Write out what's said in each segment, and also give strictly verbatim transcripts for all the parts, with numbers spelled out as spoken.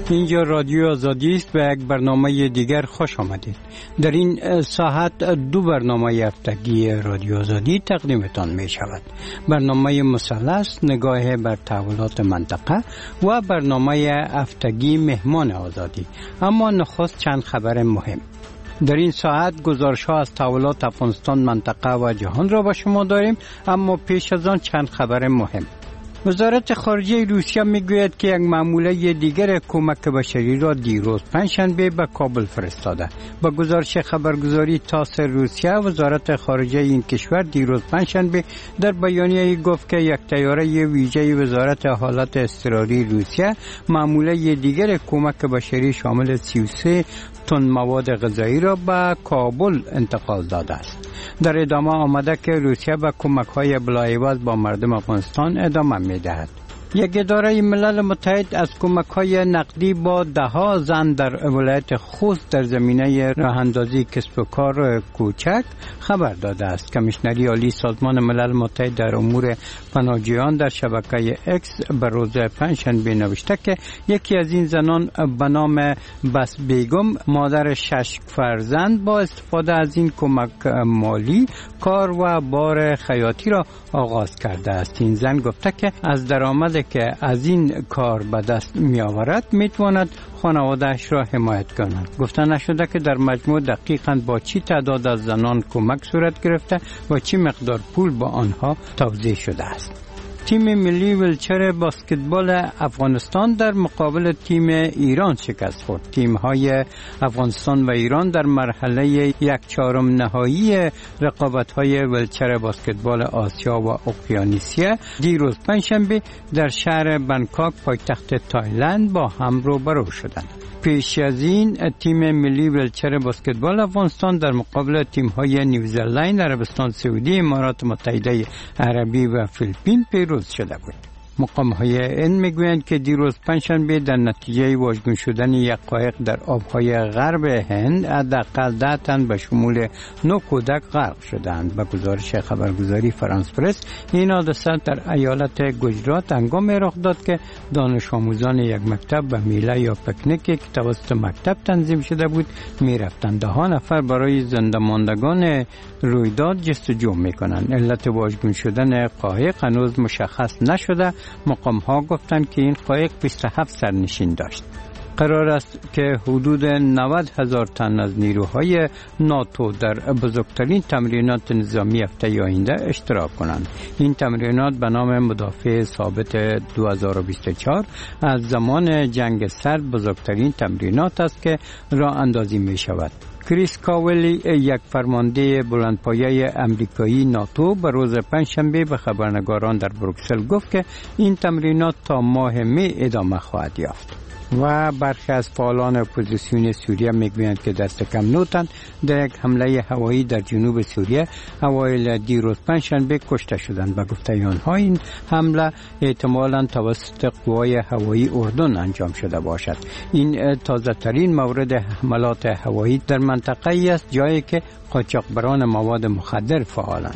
اینجا رادیو آزادی است و یک برنامه دیگر خوش آمدید. در این ساعت دو برنامه هفتگی رادیو آزادی تقدیمتان می شود. برنامه مثلث، نگاه بر تحولات منطقه و برنامه هفتگی مهمان آزادی. اما نخست چند خبر مهم. در این ساعت گزارش ها از تحولات افغانستان، منطقه و جهان را با شما داریم، اما پیش از آن چند خبر مهم. وزارت خارجه روسیه میگوید که یک ماموره دیگر کمک بشری را دیروز پنجشنبه به کابل فرستاده. با گزارش خبرگزاری تاس روسیه، وزارت خارجه این کشور دیروز پنجشنبه در بیانیه گفت که یک طیاره ویژه وزارت حالات اضطراری روسیه ماموره دیگر کمک بشری شامل سی و سه تن مواد غذایی را به کابل انتقال داده است. در ادامه آمده که روسیه به کمک‌های بلاعوض با مردم افغانستان ادامه می‌دهد. یک اداره ملل متحد از کمک‌های نقدی با ده‌ها زن در ولایت خوست در زمینه راه‌اندازی کسب و کار کوچک خبر داده است. کمیشنری عالی سازمان ملل متحد در امور پناهجویان در شبکه اکس به روز پنجشنبه نوشته که یکی از این زنان به نام بس بیگم، مادر شش فرزند، با استفاده از این کمک مالی کار و بار خیاطی را آغاز کرده است. این زن گفته که از درآمد که از این کار به دست می آورد می تواند خانواده‌اش را حمایت کند. گفته نشده که در مجموع دقیقاً با چی تعداد از زنان کمک صورت گرفته و چی مقدار پول با آنها توزیع شده است. تیم ملی ویلچر بسکتبال افغانستان در مقابل تیم ایران شکست خورد. تیم‌های افغانستان و ایران در مرحله یک چهارم نهایی رقابت‌های ویلچر بسکتبال آسیا و اقیانوسیه دیروز پنجشنبه در شهر بنکاک پایتخت تایلند با هم روبرو شدند. پیش از این تیم ملی ویلچر بسکتبال افغانستان در مقابل تیم‌های نیوزلند، عربستان سعودی، امارات متحده عربی و فیلیپین پیروز شده بود. مقام‌های این میگویند که دیروز پنجشنبه در نتیجه واژگون شدن یک قایق در آب‌های غرب هند حداقل ده تن به شمول نه کودک غرق شدند. به گزارش خبرگزاری فرانس پرس، این حادثه در ایالت گجرات هنگامی رخ داد که دانش آموزان یک مکتب به میله یا پکنیکی که توسط مکتب تنظیم شده بود می‌رفتند. ده ها نفر برای زنده ماندگان رویداد جستجو می‌کنند. علت واژگون شدن قایق هنوز مشخص نشده. مقام ها گفتند که این قایق بیست و هفت سرنشین داشت. قرار است که حدود نود هزار تن از نیروهای ناتو در بزرگترین تمرینات نظامی هفته آینده اشتراک کنند. این تمرینات به نام مدافع ثابت دو هزار و بیست و چهار از زمان جنگ سرد بزرگترین تمرینات است که راه اندازی می شود. کریس کاولی، یک فرمانده بلندپایه امریکایی ناتو، به روز پنجشنبه به خبرنگاران در بروکسل گفت که این تمرینات تا ماه می ادامه خواهد یافت. و برخی از فعالان اپوزیسیون سوریه میگویند که دست کم نه تن در یک حمله هوایی در جنوب سوریه اوایل دیروز پنجشنبه کشته شدند. به گفته آنها این حمله احتمالاً توسط قوای هوایی اردن انجام شده باشد. این تازه ترین مورد حملات هوایی در منطقه ای است جایی که قاچاقبران مواد مخدر فعالند.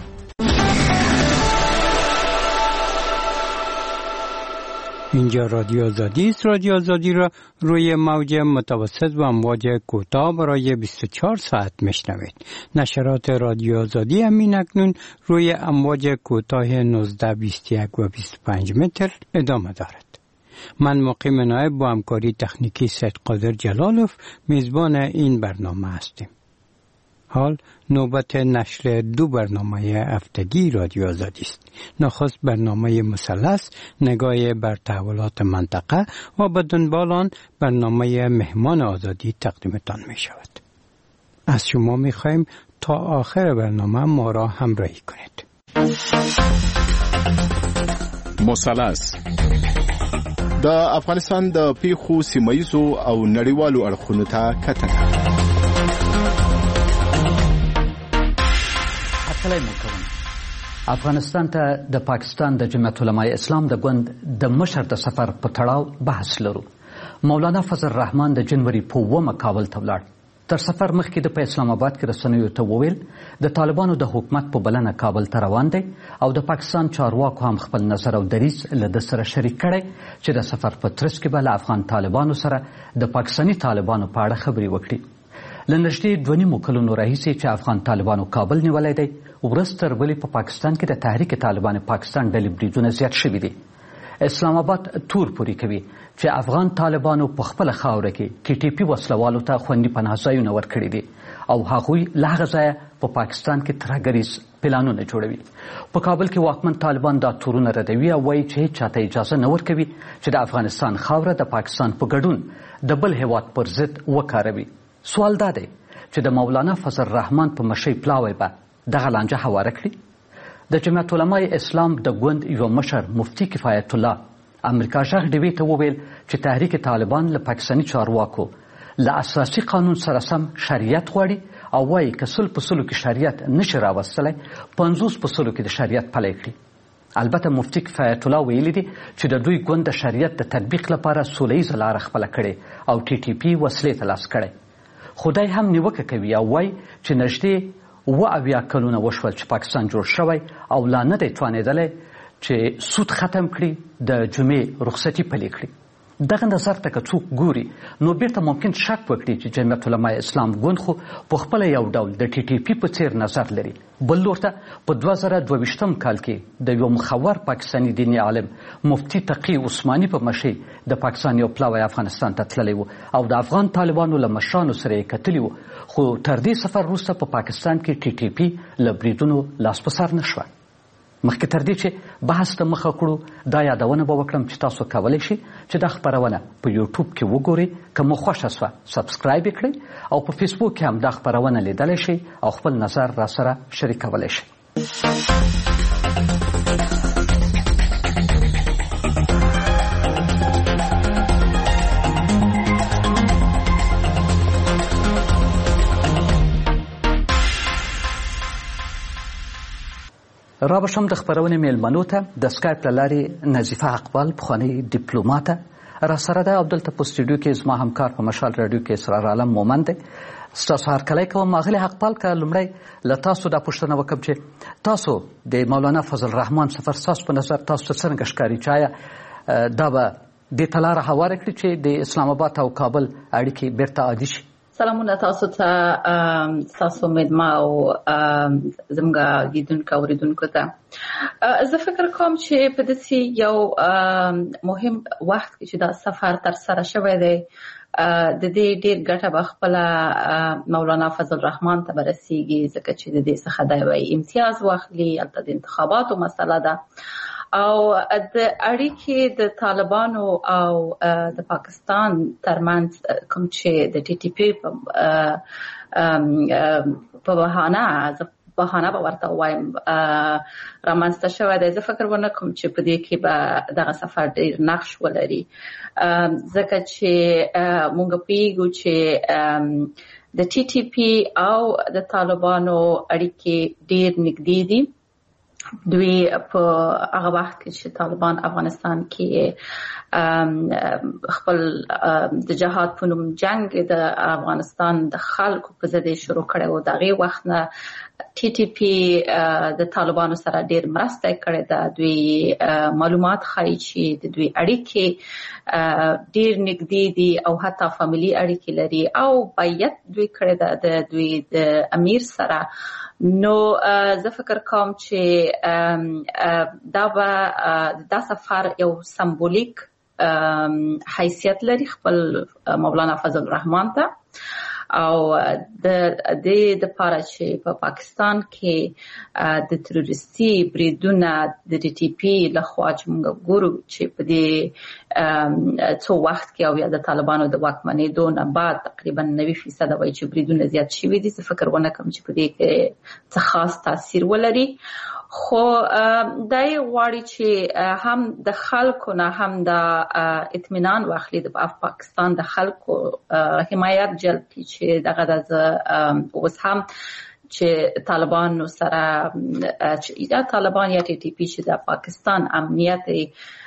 اینجا رادیو آزادی است. رادیو آزادی را روی موج متوسط و امواج کوتاه برای بیست و چهار ساعت میشنوید. نشرات رادیو آزادی همین اکنون روی امواج کوتاه نوزده، بیست و یک و بیست و پنج متر ادامه دارد. من مقیم نایب با همکاری تکنیکی سید قادر جلالوف میزبان این برنامه هستیم. حال نوبت نشر دو برنامه هفتگی رادیو آزادی است. نخست برنامه مثلث، نگاه بر تحولات منطقه و به دنبال آن برنامه مهمان آزادی تقدیمتان می شود. از شما می خواهیم تا آخر برنامه ما را همراهی کنید. مثلث د افغانستان د پیښو سیمایزو او نړیوالو اړخونو ته کتنه. افغانستان ته د پاکستان د جمعیت علمای اسلام د ګوند د مشر د سفر په تړاو بحث لرو. مولانا فضل الرحمن د جنوري په اوومه کابل ته ولاړ. تر سفر مخکې د په اسلام آباد کې رسنیو ته وویل د طالبانو د حکومت په بلنه کابل ته روان دی او د پاکستان چارواکو هم خپل نظر او دریځ له ده سره شریک کړی چې د سفر په ترڅ کې به له افغان طالبانو سره د پاکستاني طالبانو په اړه خبرې وکړي. له نږدې دوه نیمو کلونو راهیسې چې افغان طالبانو کابل نیولی دی، ورځ تر بلې په پاکستان کې د تحریک طالبان پاکستان ډلې بریدونه زیات شوي دي. اسلام آباد تور پورې کوي چې افغان طالبانو په خپله خاوره کې ټي ټي پي وسلوالو ته خوندي پناه ځایونه ورکړي دي او هغوی له هغه ځایه په پاکستان کې ترهګریز پلانونه جوړوي. په کابل کې واکمن طالبان دا تورونه ردوي او وایي چې هیڅ چاته اجازه نه ورکوي چې د افغانستان خاوره د پاکستان په ګډون د بل هیواد پر ضد وکاروي. سوال دا دی چې د مولانا فضل الرحمن په مشۍ پلاوی به دغه لانجه هواره کړي. د جمعیت علمای اسلام د ګوند یو مشر مفتي کفایت الله امریکا غږ ډیوي ته وویل چې تحریک طالبان له پاکستاني چارواکو له اساسي قانون سره سم شریعت غواړي او وایي که سل په سلو کې شریعت نشي راوستلی، پنځوس په سلو کې د شریعت پلی کړي. البته مفتي کفایت الله ویلي دي چې د دوی ګوند د شریعت د تطبیق لپاره سوله ییزه لاره خپله کړې او ټي ټي پي وسلې ته لاس کړی. خدای هم نیوکه کوي او وایي چې نږدې اوه اویا کلونه وشول چې پاکستان جوړ شوی او لا نه دی توانېدلی چې سود ختم کړي، د جمعې رخصتي پلې کړي. دغه نظر ته که څوک ګوري نو بیرته ممکن شک وکړي چې جمعیت علمای اسلام ګوند خو په خپله یو ډول د ټي ټي پي په څیر نظر لري. بل لور ته په دوه زره دوه ویشتم کال کې د یو مخور پاکستاني دیني عالم مفتي تقي عثماني په مشۍ د پاکستان یو پلاوی افغانستان ته تللی و او د افغان طالبانو له مشرانو سره یې کتلي و، خو تر دې سفر وروسته په پا پاکستان کې ټي ټي پي له بریدونو لاس په سر نه شوه. مخکې تر دې چې بحث ته مخه کړو دا یادونه به وکړم چې تاسو کولی شئ چې دا خپرونه په یوټیوب کې وګورئ. که مو خوښه سوه سبسکرایب یې کړئ او په فیسبوک کې هم دا خپرونه لیدلی شئ او خپل نظر را سره شریکولی شئ. را به شم د خپرونې میلمنو ته د سکایپ له لارې نظیفه اقبال پخوانۍ ډیپلوماته را سره ده او دلته په سټوډیو کې زما همکار په مشال راډیو کې اسرار عالم مومند دی. ستاسو هرکلی کوم. اغلې اقبال که لومړی له تاسو دا پوښتنه وکړم چې تاسو د مولانا فضل الرحمن سفر ستاسو په نظر تاسو ته څرنګه ښکاري؟ چې آیا دا به دې ته لاره هواره کړي چې د اسلام آباد او کابل اړیکې بیرته عادي شي؟ سلامونه تاسو ته، تاسو مېلمه او زموږ لیدونکو اورېدونکو ته. زه فکر کوم چې په داسې یو مهم وخت کې چې دا سفر ترسره شوی دی د دې ډېر ګټه به خپله مولانا فضل الرحمن ته به رسېږي، ځکه چې د دې څخه دی به امتیاز واخلي. هلته د انتخاباتو مسله ده او د اړیکې د طالبانو او د پاکستان ترمنځ کوم چې د ټي ټي پي په بهانه بهانه به ورته ووایم رامنځته شوی دی. زه فکر ونه کوم چې په دې کې به دغه سفر ډېر نقش ولري، ځکه چې موږ پوهېږو چې د ټي ټي پي او د طالبانو اړیکې ډېر نږدې دي. دوی په هغه وخت کې چې طالبان افغانستان کې خپل د جهاد په نوم جنگ د افغانستان د خلکو په ضد شروع کړی و، د هغې وخت نه ټي ټي پي د طالبانو سره ډېر مرسته کړې ده. دوی معلومات ښایي چې د دوی اړیکې ډېر نږدې دي او حتی فامیلي اړیکې لري او بیعت دوی کړې ده د دوی د امیر سره. نو زه فکر کوم چې دا به دا سفر یو سمبولیک حیثیت لري خپل مولانا فضل الرحمن ته او د دې دپاره چې په پاکستان کې د تروریستي بریدونه د ټي ټي پي لخوا چې موږ ګورو چې په دې څو وخت کې او یا د طالبانو د واکمنېدو نه بعد تقریبا نوي فیصده وایي چې بریدونه زیات شوي دي. زه فکر ونه کوم چې په دې کې څه خاص تاثیر ولري، خو دا یې غواړي چې هم د خلکو نه هم د اطمینان واخلي، د پاکستان د خلکو حمایت جلب کړي چې دغه د اوس هم چې طالبانو سره یا طالبان یا ټي ټي پي چې د پاکستان امنیت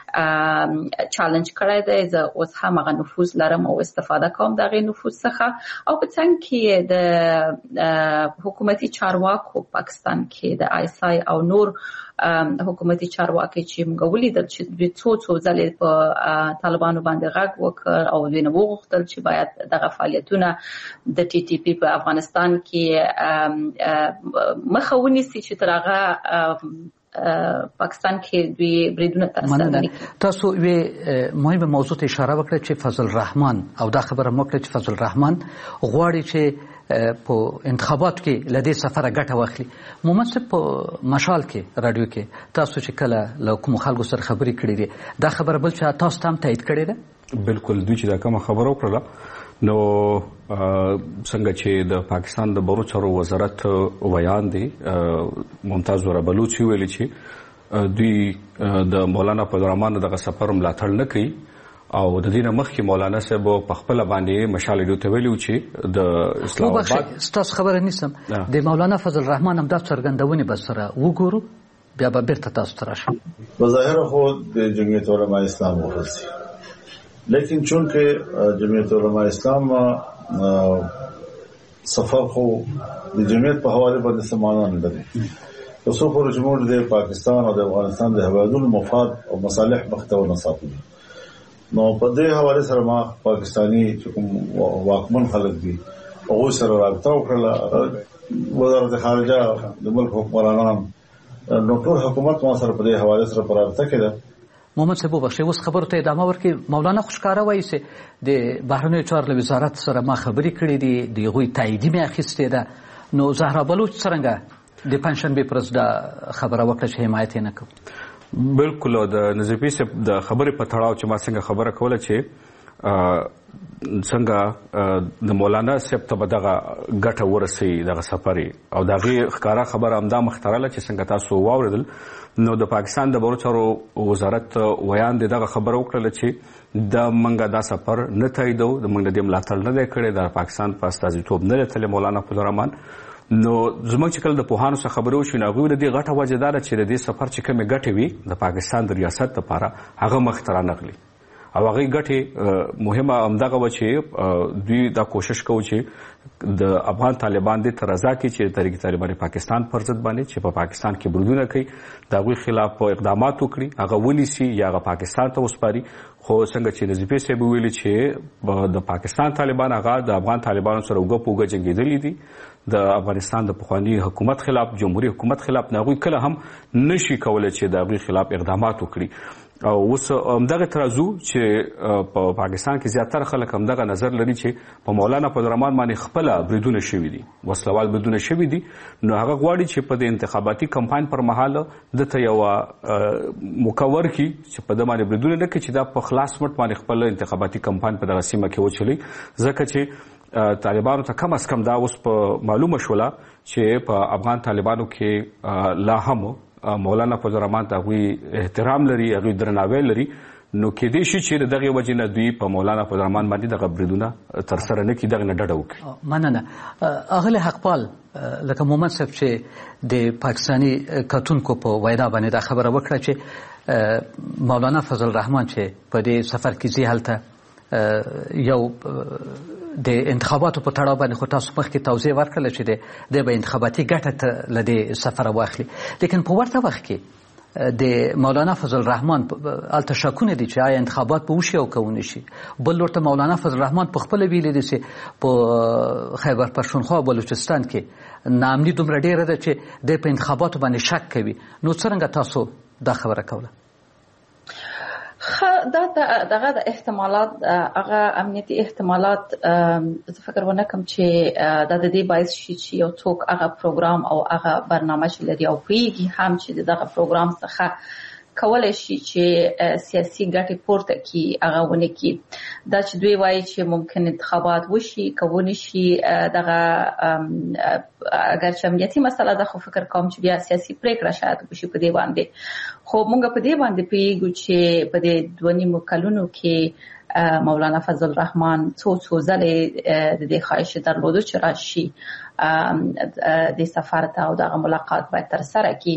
چالش کړی دی. زه اوس هم هغه نفوذ لرم او استفاده کوم د هغې نفوذ څخه. او په څنګ کې د حکومتي چارواکو پاکستان کې د آی اس آی او نور حکومتي چارواکي چې موږ ولیدل چې دوی څو څو ځلې په طالبانو باندې غږ وکړ او دوی نه وغوښتل چې باید دغه فعالیتونه د ټي ټي پی په افغانستان کې مخه ونیسي چې تر هغه پاکستان کې دوی بریدونه ترسره کړي. تاسو یوه مهمه موضوع ته اشاره وکړه چې فضل الرحمن او دا خبره مو کړه چې فضل الرحمن غواړي چې په انتخابات کې لدې سفره ګټه واخلي. محمد صاحب په مشال کې رادیو کې تاسو چې کله له کوم خلکو سره خبرې کړې دي دا خبره بل چې تاسو هم تایید کړې ده؟ بالکل دوی چې دا کومه خبره وکړه نو څنګه چې د پاکستان د بهرنیو چارو وزارت ویان دی ممتاز ور بلوچ ویلي چې دوی د مولانا فضل الرحمن دغه سفر ملاتړ نه کوي او د دې نه مخکې مولانا صاحب په خپل باندې مشال ډیو ته ویلو چې د اسلام آباد ستاسو خبره نیسم د مولانا فضل الرحمن هم د څرګندونې بس سره وګورو بیا به بیرته تاسو ته راشم. بظاهر خود د جمعیت علماء اسلام ورسي لیکن چونکه جمعیت علماء اسلام سفر خو د جمعیت په حواله باندې سمانه نه لري. تاسو پر جمهور د پاکستان او د افغانستان د هوادونو مفاد او مصالح مختو نه ساتي. نو په دې حواله سره ما پاکستانی چې کوم واکمن خلک دي هغه سره رابطه وکړه. وزارت خارجه د ملک حکمرانان نو ټول حکومت ما سره په دې حواله سره په رابطه کې ده. محمد صاحب وبخښئ اوس خبرو ته ادامه ورکړي. مولانا خوشکاره وایي چې د بهرنیو چارو له وزارت سره ما خبرې کړې دي د هغوی تاییدي مې اخیستې ده. نو زهرا بلوچ څرنګه د پنجشنبې پر ورځ دا خبره وکړه چې حمایت یې نه کوو؟ بالکل د نظیفي صاحب د خبرې په تړاو چې ما څنګه خبره کوله چې څنګه د مولانا صاحب ته به دغه ګټه ورسي دغه سفر او د هغې ښکاره خبره همدا مخترله چې څنګه تاسو واورېدل نو د پاکستان د بهرنیو چارو وزارت ویان د دغه خبره وکړله چې د منګه دا سفر نه تاییدو د منګه د ملاتړ نه دی کړی د پاکستان په استازیتوب نه دی تللی مولانا فضل الرحمن. نو زموږ چې کله د پوهانو څخه خبرې وشوې نو هغوی د دې غټه وجه دا ده چې د دې سفر چې کومې ګټې وي د پاکستان د ریاست لپاره هغه مخې ته رانغلي او هغې ګټې مهمه همدغه وه چې دوی دا کوشش کوو چې د افغان طالبان دې ته رضا کړي چې تحریک طالبان پاکستان پر ضد باندې چې په پاکستان کې برودونه کوي د هغوی خلاف اقدامات وکړي هغه ونیسي یا هغه پاکستان ته وسپاري. خو څنګه چې نظیفي صاحب ویلي چې د پاکستان طالبان هغه د افغان طالبانو سره اوږه په اوږه جنګېدلي دي د افغانستان د پخواني حکومت خلاف جمهوري حکومت خلاف هغوی کله هم نشي کولی چې د هغوی خلاف اقدامات وکړي. او اوس همدغه ترازو چې په پاکستان کې زیاتره خلک همدغه نظر لري چې په مولانا فضل الرحمن باندې خپله بریدونه شوي دي وسلوال بریدونه شوي دي نو هغه غواړي چې په د انتخاباتي کمپاین پر مهال دته یوه موقع ورکړي چې په ده باندې بریدونه نه کړي چې دا په خلاص مټ باندې خپل انتخاباتي کمپاین په دغه سیمه کې وچلوي ځکه چې طالبانو ته کم از کم دا اوس په معلومه شوله چې په افغان طالبانو کې لا هم مولانا فضل الرحمن ته هغوی احترام لري هغوی درناوی لري نو کېدای شي چې د دغې وجې نه دوی په مولانا فضل الرحمن باندې دغه بریدونه ترسره نه کړي دغې نه ډډه وکړي. مننه. اغلی حقپال لکه محمد صاحب چې د پاکستاني کتونکو په وینا باندې دا خبره وکړه چې مولانا فضل الرحمن چې په دې سفر کې ځي هلته یو د انتخاباتو په تړاو باندې خو تاسو مخکې توضیح ورکړله چې د به انتخاباتي ګټه ته له دې سفره واخلي لیکن په ورته وخت کې د مولانا فضل الرحمن هلته شکونه دي چې آیا انتخابات به وشي او که ونه شي. بل ورته مولانا فضل الرحمن په خپله ویلي دي چې په خیبر پښتونخوا او بلوچستان کې ناامني دومره ډېره ده چې دی په انتخاباتو باندې شک کوي. نو څرنګه تاسو دا خبره کوله؟ دا دغه د احتمالات هغه امنیتي احتمالات زه فکر ونه کوم چې دا د دې باعث شي چې یو څوک هغه پروګرام او هغه برنامه چې لري او پوهیږي هم چې دغه پروګرام څخه کولای شي چې سیاسي ګټې پورته کړي هغه ونه کړي. دا چې دوی وایي چې ممکن انتخابات وشي که ونه شي دغه اگر چې امنیتي مسله ده خو فکر کوم چې بیا سیاسي پریکړه شاید وشي په دې باندې. خو موږ په دې باندې پوهیږو چې په دې دوه نیمو کلونو کې مولانا فضل الرحمن څو څو ځلې د دې خواهش درلوده چې راشي د سفر ته او د ملاقات باید تر سره کی.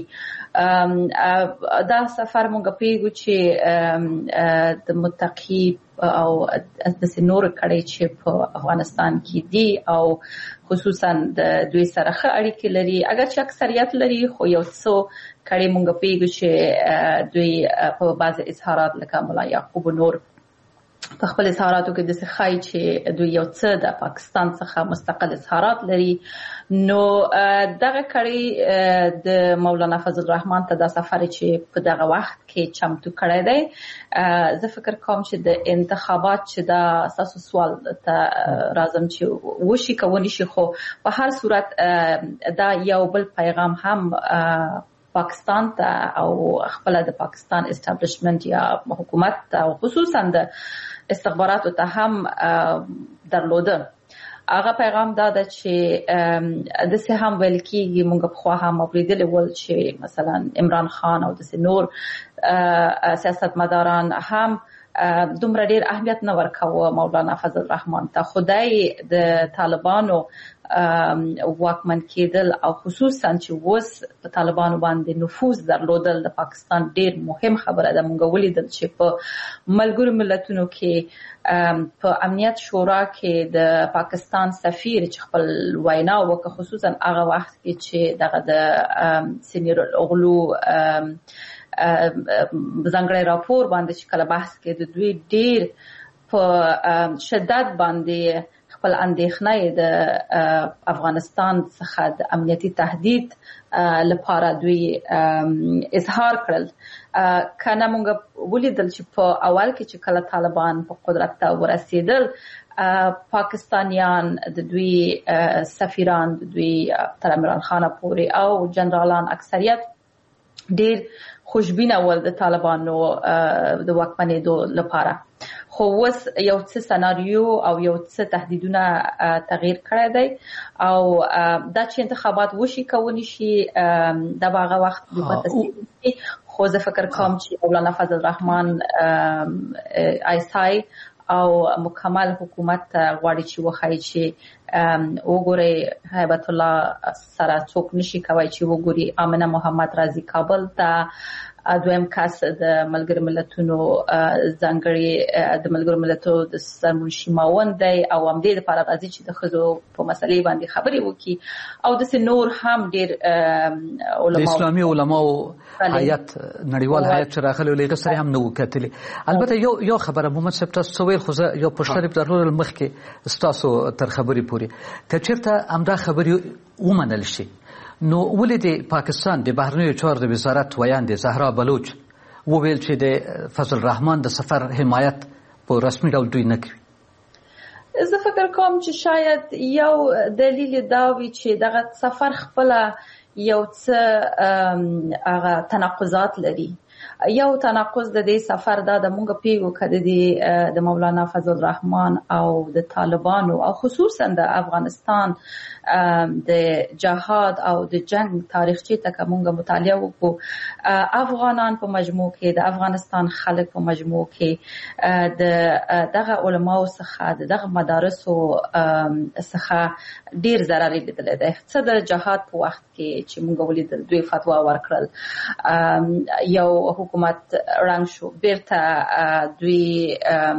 دا سفر مونږ پیګو چې د متقی او د سنور کړي چې په افغانستان کې دي او خصوصا د دوی سره ښه اړیکې لري، اگر چې اکثریت لري خو یو څو کړي مونږ پیګو چې دوی په بعض اظهارات لکه مولا یعقوب نور په خپل اظهاراتو کې د سخای چې دوی یو څه د پاکستان څخه مستقل اظهارات لري. نو دغه کړي د مولانا فضل الرحمن ته د سفر چې په دغه وخت کې چمتو کړی دی، زه فکر کوم چې د انتخابات چې دا اساسو سوال ته راځم چې وشي کوونی شي، خو په هر صورت دا یو بل پیغام هم پاکستان ته او خپل د پاکستان اسټابلیشمنت یا حکومت او خصوصا د استخباراتو ته هم درلوده. هغه پیغام دا ده چې د سه هم ویل کېږي، موږ په خوا هم اوریدل ول چې مثلا عمران خان او د نور سیاستمداران هم دومره ډیر اهمیت نه ورکاوه مولانا فضل الرحمن ته. خدای د طالبانو واکمن کېدل او خصوصا چې اوس په طالبانو باندې نفوذ درلودل د پاکستان ډیر مهم خبره ده. موږ ولیدل چې په ملګرو ملتونو کې په امنیت شورا کې د پاکستان سفیر چې خپل وینا وکړه، خصوصا هغه وخت کې چې دغه د سینیر الاغلو ځانګړی راپور باندې چې کله بحث کې د دوی ډیر په شدت باندې خپل اندېښنه د افغانستان څخه د امنیتي تهدید لپاره دوی اظهار کړل. کنه موږ ولیدل چې په اول کې چې کله طالبان په قدرت ته ورسېدل، پاکستانیان د دوی سفیران د دوی تر عمران خان پورې او جنرالان اکثریت ډیر خوشبینه ول د طالبانو د واکمنېدو لپاره. خو اوس یو څه سناریو او یو څه تهدیدونه تغییر کړی دی او دا چې انتخابات وشي کوونی شي د هغه وخت په تصدیق. خو زه فکر کوم چې مولانا فضل الرحمن ایسای او مکمل حکومت غواړي چې وخایي چې وګوري هیبت الله سره څوک نشي کوي چې وګوري امنه محمد رازي کابل ته دویم کس د ملګر ملتونو ځانګړي د ملګر ملتونو د سرمنشي ماوند دی او هم دې لپاره راځي چې د خزو په مسلې باندې خبرې وکړي او د نور هم ډیر علماء د اسلامي علماو هیئت نړیوال هیئت چې راغلي لږه سره هم نو کتلي. البته یو یو خبره محمد صاحب تاسو ویل خو یو پښتني درلود مخکې تاسو تر خبرې پوري کچرته امدا خبرې ومنل شي، نو ولې د پاکستان د بهرنیو چارو د وزارت ویاندې زهرا بلوچ وویل چې د فضل الرحمن د سفر حمایت په رسمي ډول دوی نه کوي؟ زه فکر کوم چې شاید یو دلیل دا وي چې دغه سفر خپل یو څه هغه تناقضات لري. یو تناقض د دې سفر دا د مونږ پیغو کړی د مولانا فضل الرحمن او د طالبانو او خصوصا د افغانستان د جهاد او د جنگ تاریخچه ته مونږ مطالعه وکړو. افغانان په مجموع کې د افغانستان خلک په مجموع کې د دغه علماو څخه دغه مدارسو څخه ډیر ضرر لیدل دی. څه د جهاد په وخت کې چې مونږ ولیدل دوی فتوا ورکړل، یو حکومت رنګ شو، بیرته دوی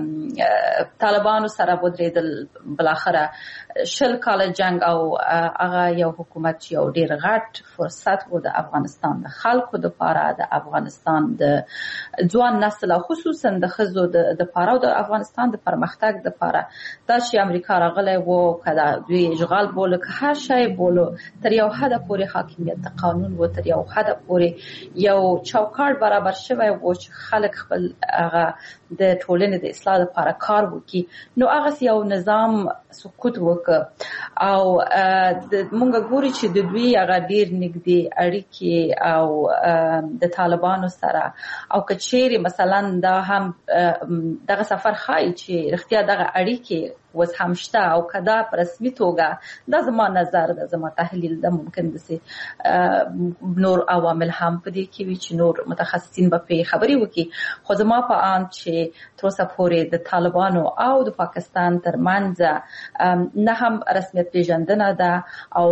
طالبانو سره ودرېدل، بلاخره شل کال جنگ او هغه یو حکومت چې یو ډیر غټ فرصت و د افغانستان د خلکو د پاره، د افغانستان د ځوان نسل او خصوصا د خزو د پاره او د افغانستان د پرمختګ د پاره دا چې امریکا راغلی وو کدا دوی اشغال بوله که هر شی بوله تر یو حد پورې حاکمیت د قانون و تر یو حد پورې یو چوکاټ برابر شوی و چې خلک خپل هغه د ټولنې د اصلاح لپاره کار وکړي. نو هغه یو نظام سقوط وکړ او مونږ ګوري چې د دوی هغه ډیر نږدې اړیکې او د طالبانو سره او کچېری مثلا دا هم دغه سفر خای چې اختیار دغه اړیکې وز هم شته او کدا په رسمي توګه دا زما نظر ده زما تحلیل ده ممکن دسي نور عوامل هم په دې کې وي چې نور متخصصین به په خبري وکي خو زما په ان چې تر اوسه پورې د طالبانو او د پاکستان ترمنځ نه هم رسمیت پیژندنه ده او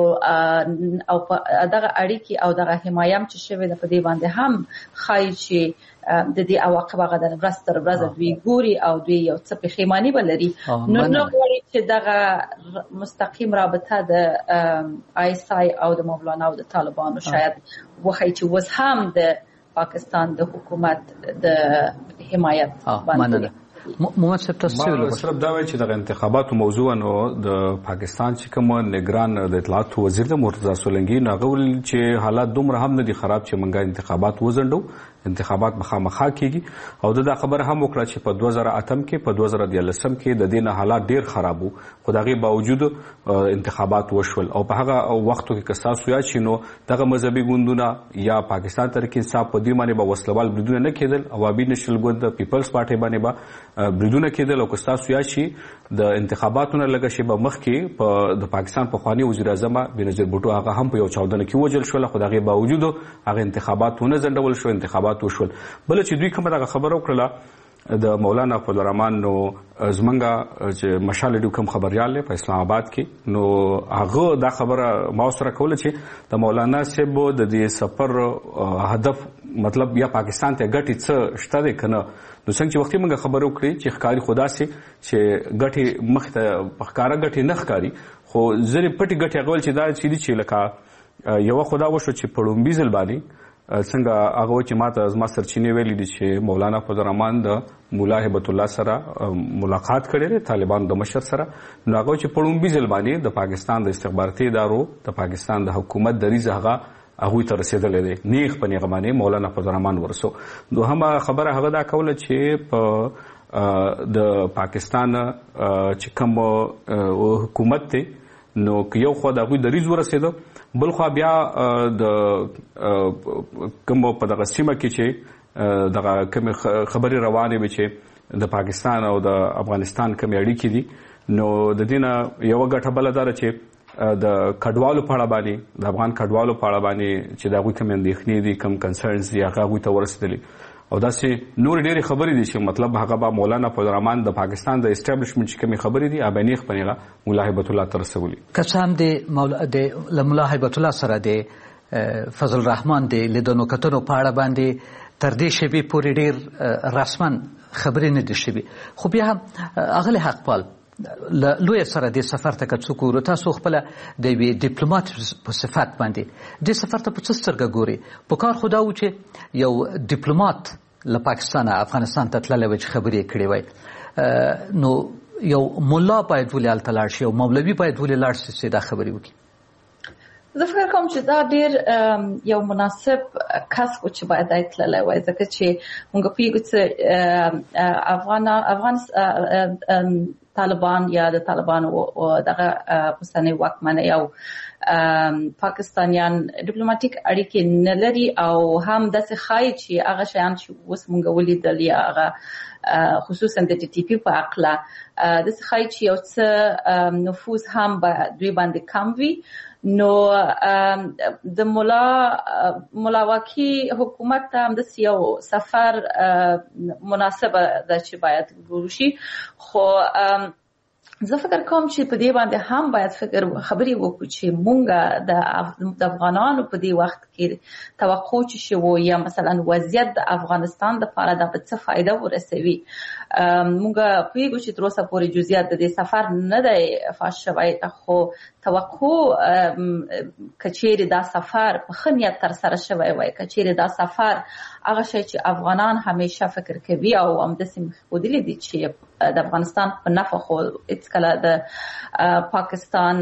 او دغه اړیکې او دغه حمایت چې شوی ده په دې باندې هم خای چې د دې عواقب هغه د ورځ تر ورځې دوی ګوري او دوی یو څه پښیمانی بلري نو نو غواړي چې دغه مستقیم رابطه د آی اس آی او د مولانا او د طالبانو شاید وخی چې وز هم د پاکستان د حکومت د حمایت باندې محمد صاحب تاسو صرف دا وایي چې د انتخاباتو موضوع نو د پاکستان چې کوم نگران د اطلاعات وزیر د مرتضی سولنګي ناغول چې حالات دومره هم نه دي خراب چې منګا انتخابات وزندو انتخابات مخامخا کیږي او دا خبر هم وکړه چې په دوه زره اتم کې په دوه زره دیارلسم کې د دین حالات ډیر خراب وو خو دغه باوجود انتخابات وشول او په هغه وختو کې کساسو یا چې نو دغه مذهبي ګوندونه یا پاکستان تحریک انصاف په دې باندې به وسلوال بریدونه نه کېدل عوامي نشل ګوند پیپلز پارټي باندې به بریدونه کېدل او کساسو یا چې د انتخاباتونو لګه شی به مخ کې په د پاکستان په خواني وزیر اعظم بنظیر بوټو هغه هم په یو چاودنه کې وجل شو خو دغه باوجود هغه انتخاباتونه زندول شو انتخابات وشول بل چې دوی کومه دغه خبر وکړه د مولانا فضل الرحمن نو زمنګا چې مشال ډیو کوم خبريال په اسلام آباد کې نو هغه دا خبره ما سره کوله چې د مولانا صاحب د دې سفر هدف مطلب یا پاکستان ته ګټي څه شته کنه نو څنګه چې وختي موږ خبرو کړې چې ښکاری خدا سي چې ګټي مخته پخکارا ګټي نه ښکاری خو زری پټي ګټي غول چې دا چې لکه یو خدا وشو چې پړومبي ځل باندې څنګه هغه چې ماته از ما سرچینې ویلي دي چې مولانا فضل الرحمن د مولا هبت الله سره ملاقات کړي طالبان د مشر سره نو هغه چې پړومبي ځل باندې د پاکستان د استخباراتي ادارو د پاکستان د حکومت د ریزه هغه هغه ته رسیدلې دي نیغ په نیغه باندې مولانا فضل الرحمن ورسو نو هم خبره هغه دا کوله چې په د پاکستان چې کوم حکومت ته نو یو خو د هغه د ریز ورسېده بل خو بیا د کوم په دغه سیمه کې چې دغه کوم خبري روانه وي چې د پاکستان او د افغانستان کوم اړیکې دي نو د دینه یو غټه بلدار چې د کډوالو په اړه باندې د افغان کډوالو په اړه باندې چې دغه کوم اندېښنې دي کوم کنسرنز دي هغه ته ورسېدلي او داسې نور ډېری خبرې دي چې مطلب هغه به مولانا فضل الرحمن د پاکستان د اسټابلیشمنت چې کومې خبرې دي ابانیخ پنیغه مولا هبت الله ترسولي کسام د مولا د مولا هبت الله سره د فضل الرحمن د لیدونو کتنو په اړه باندې تر دې شی پورې ډېر رسمن خبرې نه دي شوي خو بیا اغلی حق پال لوی سره د سفر ته کڅو ورو تاسو خپل د وی ډیپلوماټ په صفات باندې د سفر ته په څه سترګه ګوري په کار خدا و چې یو ډیپلوماټ له پاکستان افغانستان ته تللی وي چې خبرې کړې وای نو یو مولا باید ولې هلته لاړ شي او مولوي باید ولې لاړ شي چې دا خبرې وکړي زه فکر کوم چې دا ډېر یو مناسب کس و چې باید دی تللی وای ځکه چې موږ پوهېږو چې افغان افغان طالبان یا د طالبانو دغه اوسنۍ واکمنۍ او پاکستانیان ډیپلوماټیک اړیکې نه لري او هم داسې ښایي چې هغه شیان چې اوس موږ ولیدل یا هغه خصوصا د ټي ټي پي په هکله داسې ښایي چې یو څه نفوذ هم به دوی باندې کم وي نو د مولا ملاواکي حکومت ته هم داسې یو سفر مناسبه ده چې باید وشي خو زه فکر کوم چې په دې باندې هم باید فکر خبرې وکړو چې مونږ د افغانانو په دې وخت کې توقع چې شو یا مثلا وضعیت د افغانستان د لپاره د څه فائدہ ورسوي مونږ پوهیږو چې تر اوسه پورې جزئیات د دې سفر نه دی فاش شوی خو توقع کچېری دا سفر په خنیت تر سره شوی وای کچېری دا سفر هغه شی چې افغانان همیشه فکر کوي او هم د سیمه خودلې دي چې د افغانستان په نفع خو هیڅ کله د پاکستان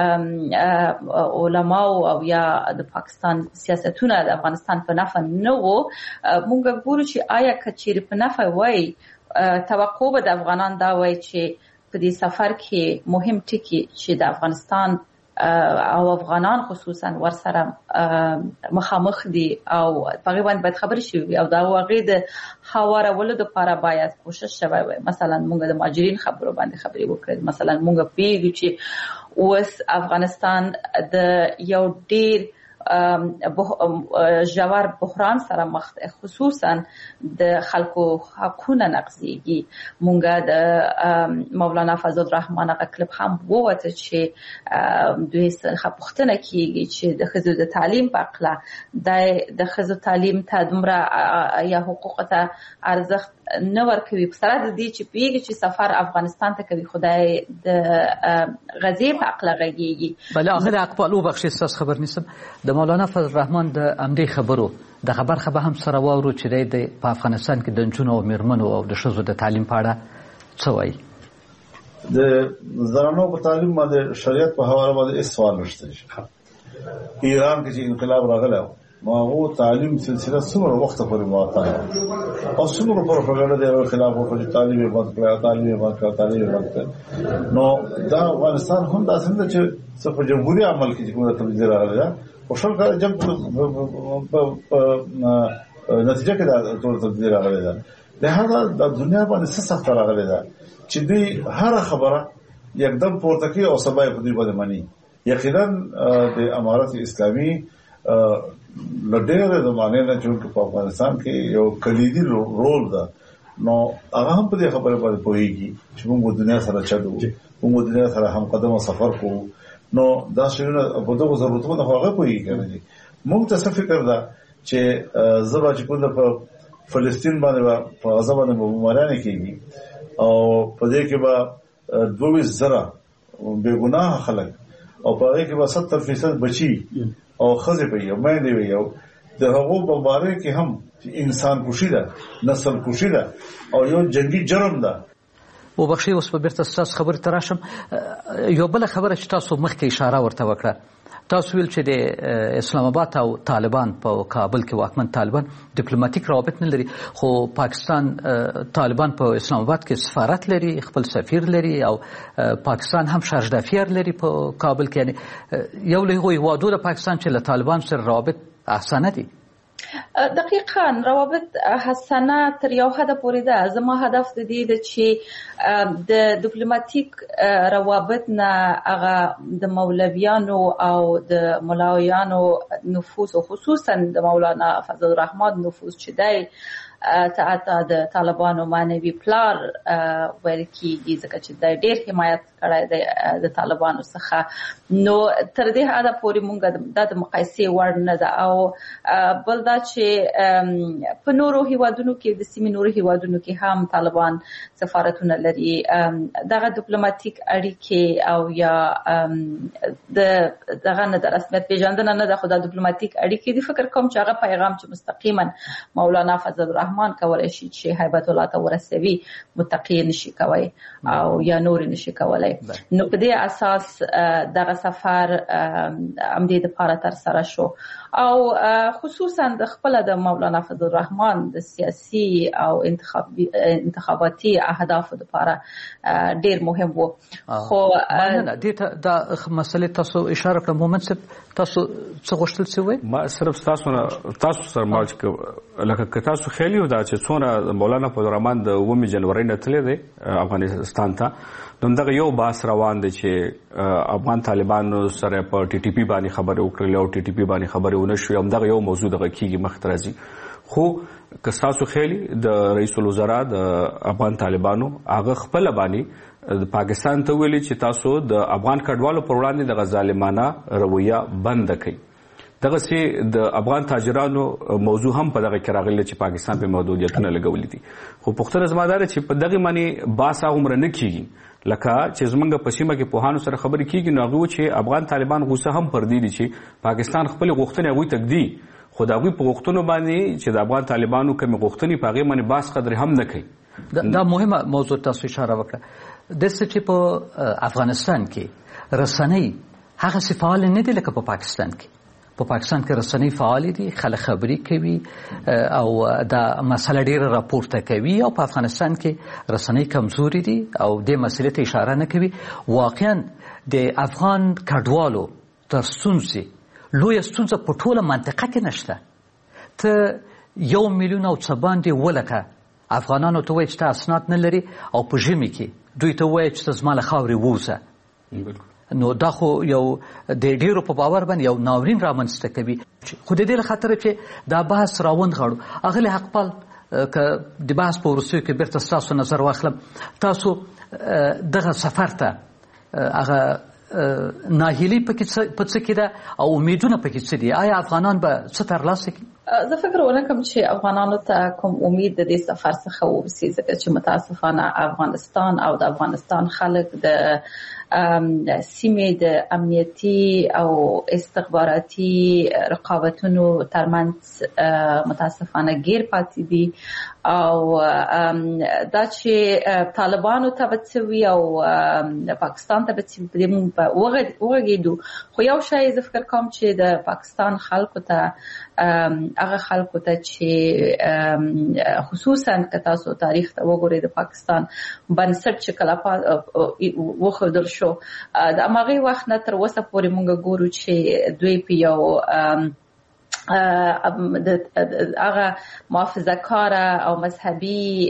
علما او یا د پاکستان سیاستونه د افغانستان په نفع نه وو مونږ ګورو چې آیا کچېری په نفع وای توقع به د افغانان دا وای چې په دې سفر کې مهم ټکی چې د افغانستان او افغانان خصوصا ورسره مخامخ دي او په باندې باید خبرې شي او دا واقع د هوارولو لپاره باید کوشش شوی وي. مثلا موږ د مهاجرین خبرو باندې خبرې وکړو. مثلا موږ پیږو چې اوس افغانستان د یو ډیر جوار بحران سره مخ خصوصا د خلکو حقونه نقضيږي. مونږه د مولانا فضل الرحمن هغه کلب هم ووته چې دوی څخه پوښتنه کیږي چې د ښځو د تعلیم په اړه د ښځو تعلیم ته دومره یا حقوق ته ارزښت نه ورکوي. په سره د دې چې پیږي چې سفر افغانستان ته کوي خدای د غزې په اړه غږیږي. بل هغه اقبالو بخشي تاسو خبر نیسم د مولانا فضل الرحمن د امدی خبرو د خبر خبر هم سره واورو چې د په افغانستان کې د نجونو او میرمنو او د ښځو د تعلیم په اړه څه وایي. د زنانو په تعلیم باندې شریعت په حواله باندې هیڅ سوال نشته. ایران کې چې انقلاب راغلی نو هغه تعلیم سلسله څومره وخت پورې معطله او څومره پروپاګاندا د خلاف وکړي تعلیم یې بند کړه تعلیم یې بند کړه تعلیم یې بند کړه. نو دا افغانستان هم دا څنګه چې څه په جمهوریت عمل کې کومه تبدیل راغلی ده او شل کال جنگ په نتیجه کې دا ټول تبدیل راغلی ده. لهدا د دنیا باندې څه سخت راغلی ده چې دوی هر خبره یکدم پورته کوي او سبا په دې باندې مانی. یقینا د امارت اسلامي لډېر زمانه نه چې په افغانستان کې یو کلیدي رول ده نو هغه هم په دې خبره باندې پوهیږي چې موږ دنیا سره چلو موږ دنیا سره هم قدم سفر کوو. نو دا شنو په دغه ضرورتونو هغه پوهیږي. موږ ته څه فکر ده چې زبا چې کوم په فلسطین باندې په غزا باندې بمباران کیږي او په دې کې به دوه زره بے ګناه خلک او په دې کې به ستر فیصد بچي او خزه په یو مې دی یو د هغو بمبارې کې هم انسان کشي ده نسل کشي ده او یو جنگي جرم ده. او بخشي اوس په بیرته تاسو خبر تراشم یو بل خبره چې تاسو مخکې اشاره ورته وکړه. تاسو ویل چې د اسلام آباد او طالبان په کابل کې واکمن طالبان ډیپلوماټیک روابط نه لري خو پاکستان طالبان په اسلام آباد کې سفارت لري خپل سفیر لري او پاکستان هم شارجدافیر لري په کابل کې. یعنی یو له هغوی هیوادو د پاکستان چې له طالبان سره روابط احسانه دي. دقیقاً روابط حسنه تر یو حد پورې ده. زما هدف د دې د چې د ډیپلوماټیک روابط نه هغه د مولویانو او د ملاویانو نفوذ او خصوصا د مولانا فضل الرحمن نفوذ چې دی ته د طالبانو معنوي پلار ویل کېږي ځکه چې د ډېر حمایت کړی دی د طالبانو څخه. نو تر دې حده پورې موږ د مقایسې وړ نه ده. او بل دا چې په نورو هیوادونو کې د سیمې نورو هیوادونو کې هم طالبان سفارتونه لري. دغه ډیپلوماټیک اړیکې او یا د دغه نه د رسمیت پیژندنه نه ده خو د ډیپلوماټیک اړیکې د فکر کوم چې هغه پیغام چې مستقیما مولانا فضل الرحمن کولای شي چې هیبت الله ته ورسوي متقی نشي کوي او یا نور نشي کولای. نو په دې اساس دغه سفر امدې د لپاره تر سره شو او خصوصا د خپل د مولانا فضل الرحمن د سیاسي او انتخابي انتخاباتي اهداف لپاره ډیر مهم وو. خو دې د مسلې تاسو اشاره کړم مومن صاحب تاسو څه غوښتل څه وای؟ ما صرف تاسو تاسو سره مالچ لکه تاسو خیلی دا چې څونه مولانا فضل الرحمن د اوومې جنوري نه تللی دی افغانستان ته نو دغه یو باس روان دی چې افغان طالبانو سره په ټي ټي پی باندې خبرې وکړلې او ټي ټي پی باندې خبرې ونه شوې هم دغه یو موضوع دغه کېږي مخ ته راځي. خو که تاسو خیلی د رئیس الوزرا د افغان طالبانو هغه خپل باندې د پاکستان ته ویلي چې تاسو د افغان کډوالو پر وړاندې د ظالمانه رویه بند کړئ. دغه سي د افغان تاجرانو موضوع هم په دغه کې راغلی چې پاکستان په محدودیتونه لګولې دي. خو پښتنه زمادار چې په دغه معنی باسا عمر نه کیږي لکه چې زمونږ په سیمه کې پوهانو سره خبرې کیږي نو هغه چې افغان طالبان غوسه هم پر دي چې پاکستان خپل غوښتنې هغوی تکدي خو د هغوی په غوښتنو باندې چې د افغان طالبانو کومې غوښتنې په هغې باندې باس قدر هم نه کوي. دا مهمه موضوع تاسو اشاره وکړه. داسې چې په افغانستان کې رسنۍ هغسې فعال نه دي لکه په پاکستان کې. په پاکستان کې رسنۍ فعال دي خلک خبرې کوي او دا مسله ډیره راپورته کوي او په افغانستان کې رسنۍ کمزوري دي او دې مسلې ته اشاره نه کوي. واقعا د افغان کډوالو تر ستونزې لویه ستونزه په ټوله منطقه کې نشته. ته یو میلیون او څه باندې ولکه افغانانو ته وایي چې ته اسناد نه لري او په ژمي کې دوی ته وایي چې ته زما له خاورې ووځه. نو دا خو یو د ډیرو په باور باندې یو ناورین رامنځته کوي. خو د دې له خاطره چې دا بحث راوند غواړو اغلې حقپال که د بحث په وروستیو کې بیرته ستاسو نظر واخلم، تاسو دغه سفر ته هغه ناهیلي په څه کې ده او امیدونه په کې څه دي؟ آیا افغانان به څه ترلاسه کړي؟ زه فکر ونه کوم چې افغانانو ته کوم امید د دې سفر څخه ورسي، ځکه چې متاسفانه افغانستان او د افغانستان خلک د سیمې د امنیتي او استخباراتي رقابتونو ترمنځ متاسفانه غیر پاتې دي او دا چې طالبانو ته بچوي او پاکستان ته بچوي په دې مونږ وغږیدو. خو یو شی زه فکر کوم چې د پاکستان خلکو ته هغه خلکو ته چې خصوصا که تاسو تاریخ ته وګورئ د پاکستان بنسټ چې کله وښودل شو د هغې وخت نه تر اوسه پورې موږ ګورو چې دوی په یو هغه محافظه کاره او مذهبي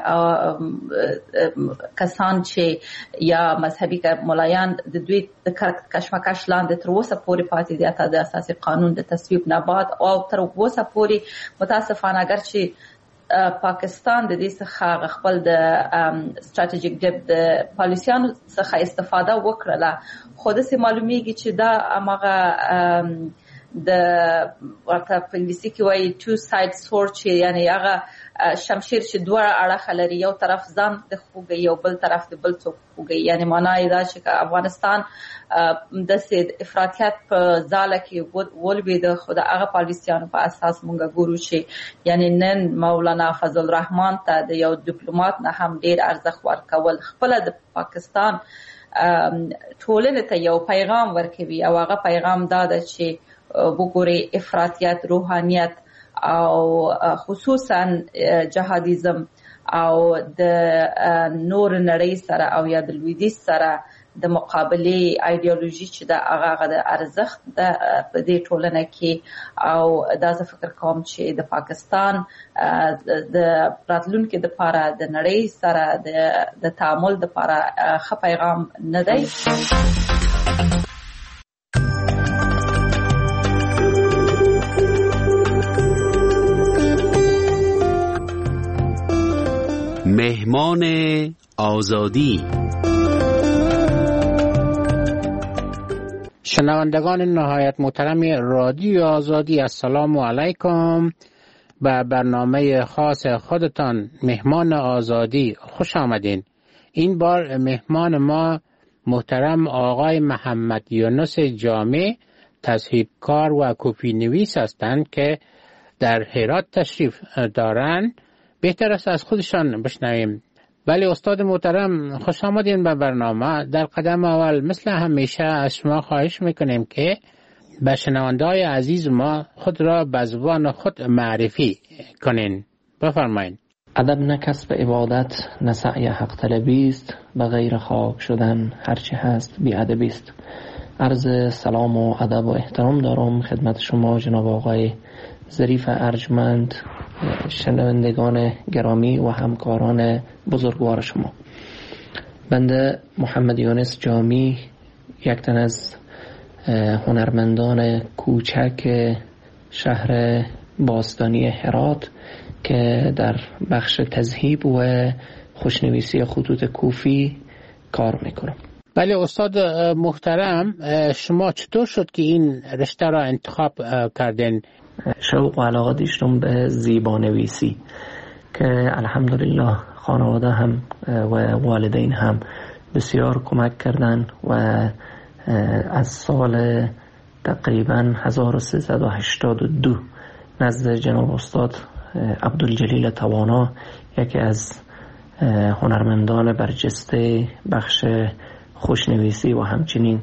کسان چې یا مذهبي ملایان د دوی د کشمکش لاندې تر اوسه پورې پاتې دي، حتی د اساسي قانون د تصویب نه بعد او تر اوسه پورې متاسفانه اگر چې پاکستان د دې څخه خپل د ستراتیژیک ډیپ د پالیسیانو څخه استفاده وکړله، خو داسې معلومیږي چې دا هغه د ورته په انګلیسي کې وایي two side sword چې یعنی هغه شمشیر چې دوه اړخه لري، یو طرف ځان د خوږي یو بل طرف د بل څوک خوږي. یعنی معنا یې دا چې افغانستان د سید افراطیت په ځاله کې ولویده، خو د هغه پالیسیانو په اساس مونږ ګورو چې یعنی نن مولانا فضل الرحمن ته د یو ډیپلوماټ نه هم ډیر ارزښت ورکول، خپل د پاکستان ټولنې ته یو پیغام ورکوي او هغه پیغام دا ده چې وګوري افراطیت، روحانیت او خصوصا جهادیزم او د نور نړۍ سره او یا د لویدیځ سره د مقابله ایدئولوژي چې دا هغه د ارزښت د په دې ټولنه کې او دا زه فکر کوم چې د پاکستان د راتلونکو د لپاره د نړۍ سره د تعامل د لپاره ښه پیغام نه دی. مهمان آزادی. شنوندگان نهایت محترم رادیو آزادی، السلام علیکم. به برنامه خاص خودتان مهمان آزادی خوش آمدین. این بار مهمان ما محترم آقای محمد یونس جامع، تصحیح‌کار و کپی نویس هستند که در هرات تشریف دارند. بهتر است از خودشان بشنویم. بله استاد محترم، خوش آمدین به برنامه. در قدم اول مثل همیشه از شما خواهش میکنیم که به شنونده‌های عزیز ما خود را به زبان خود معرفی کنین. بفرمایید. ادب نه کسب عبادت، نه سعی حق طلبی است، به غیر خاک شدن هرچی هست بی ادبی است. عرض سلام و ادب و احترام دارم خدمت شما جناب آقای ظریف ارجمند، شنوندگان گرامی و همکاران بزرگوار شما. بنده محمد یونس جامی، یک تن از هنرمندان کوچک شهر باستانی هرات که در بخش تذهیب و خوشنویسی خطوط کوفی کار میکنم. بله استاد محترم، شما چطور شد که این رشته را انتخاب کردین؟ شوق و علاقه داشتم به زیبانویسی که الحمدلله خانواده هم و والدین هم بسیار کمک کردن و از سال تقریبا هزار و سیصد و هشتاد و دو نزد جناب استاد عبدالجلیل توانا، یکی از هنرمندان برجسته بخش خوشنویسی و همچنین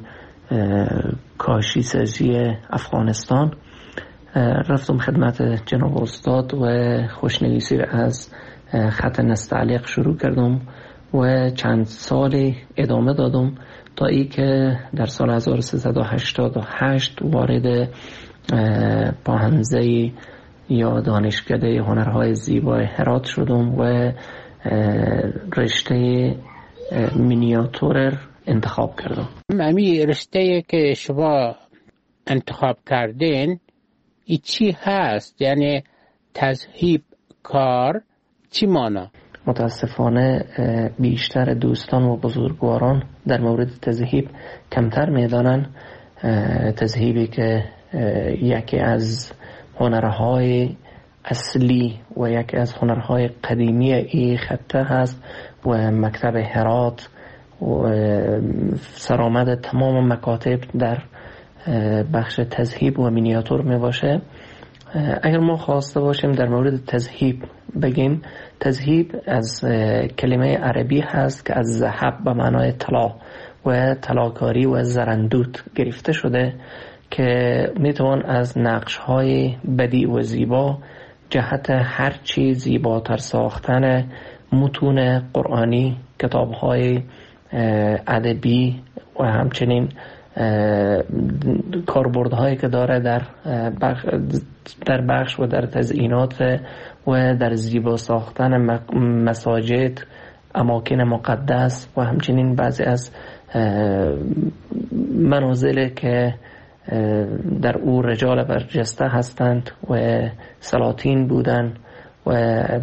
کاشی سازی افغانستان، رفتم خدمت جناب استاد و خوشنویسی را از خط نستعلیق شروع کردم و چند سالی ادامه دادم تا ای که در سال هزار و سیصد و هشتاد و هشت وارد پاهنزه یا دانشکده هنرهای زیبای هرات شدم و رشته مینیاتور انتخاب کردم. امی رشته که شما انتخاب کردین ای چی هست؟ یعنی تذهیب کار چی مانا؟ متاسفانه بیشتر دوستان و بزرگواران در مورد تذهیب کمتر میدانن. تذهیبی که یکی از هنرهای اصلی و یکی از هنرهای قدیمی ای خطه هست و مکتب هرات و سرآمد تمام مکاتب در بخش تذهیب و مینیاتور می باشه. اگر ما خواسته باشیم در مورد تذهیب بگیم، تذهیب از کلمه عربی هست که از ذهب به معنای طلا و طلاکاری و زرندوت گرفته شده که میتوان از نقش‌های بدیع و زیبا جهت هر چی زیباتر ساختن متون قرآنی، کتاب‌های ادبی و همچنین کاربردهایی که داره در بخش در بخش و در تزیینات و در زیبا ساختن مساجد، اماکن مقدس و همچنین بعضی از منازل که در او رجال برجسته هستند و سلاطین بودند و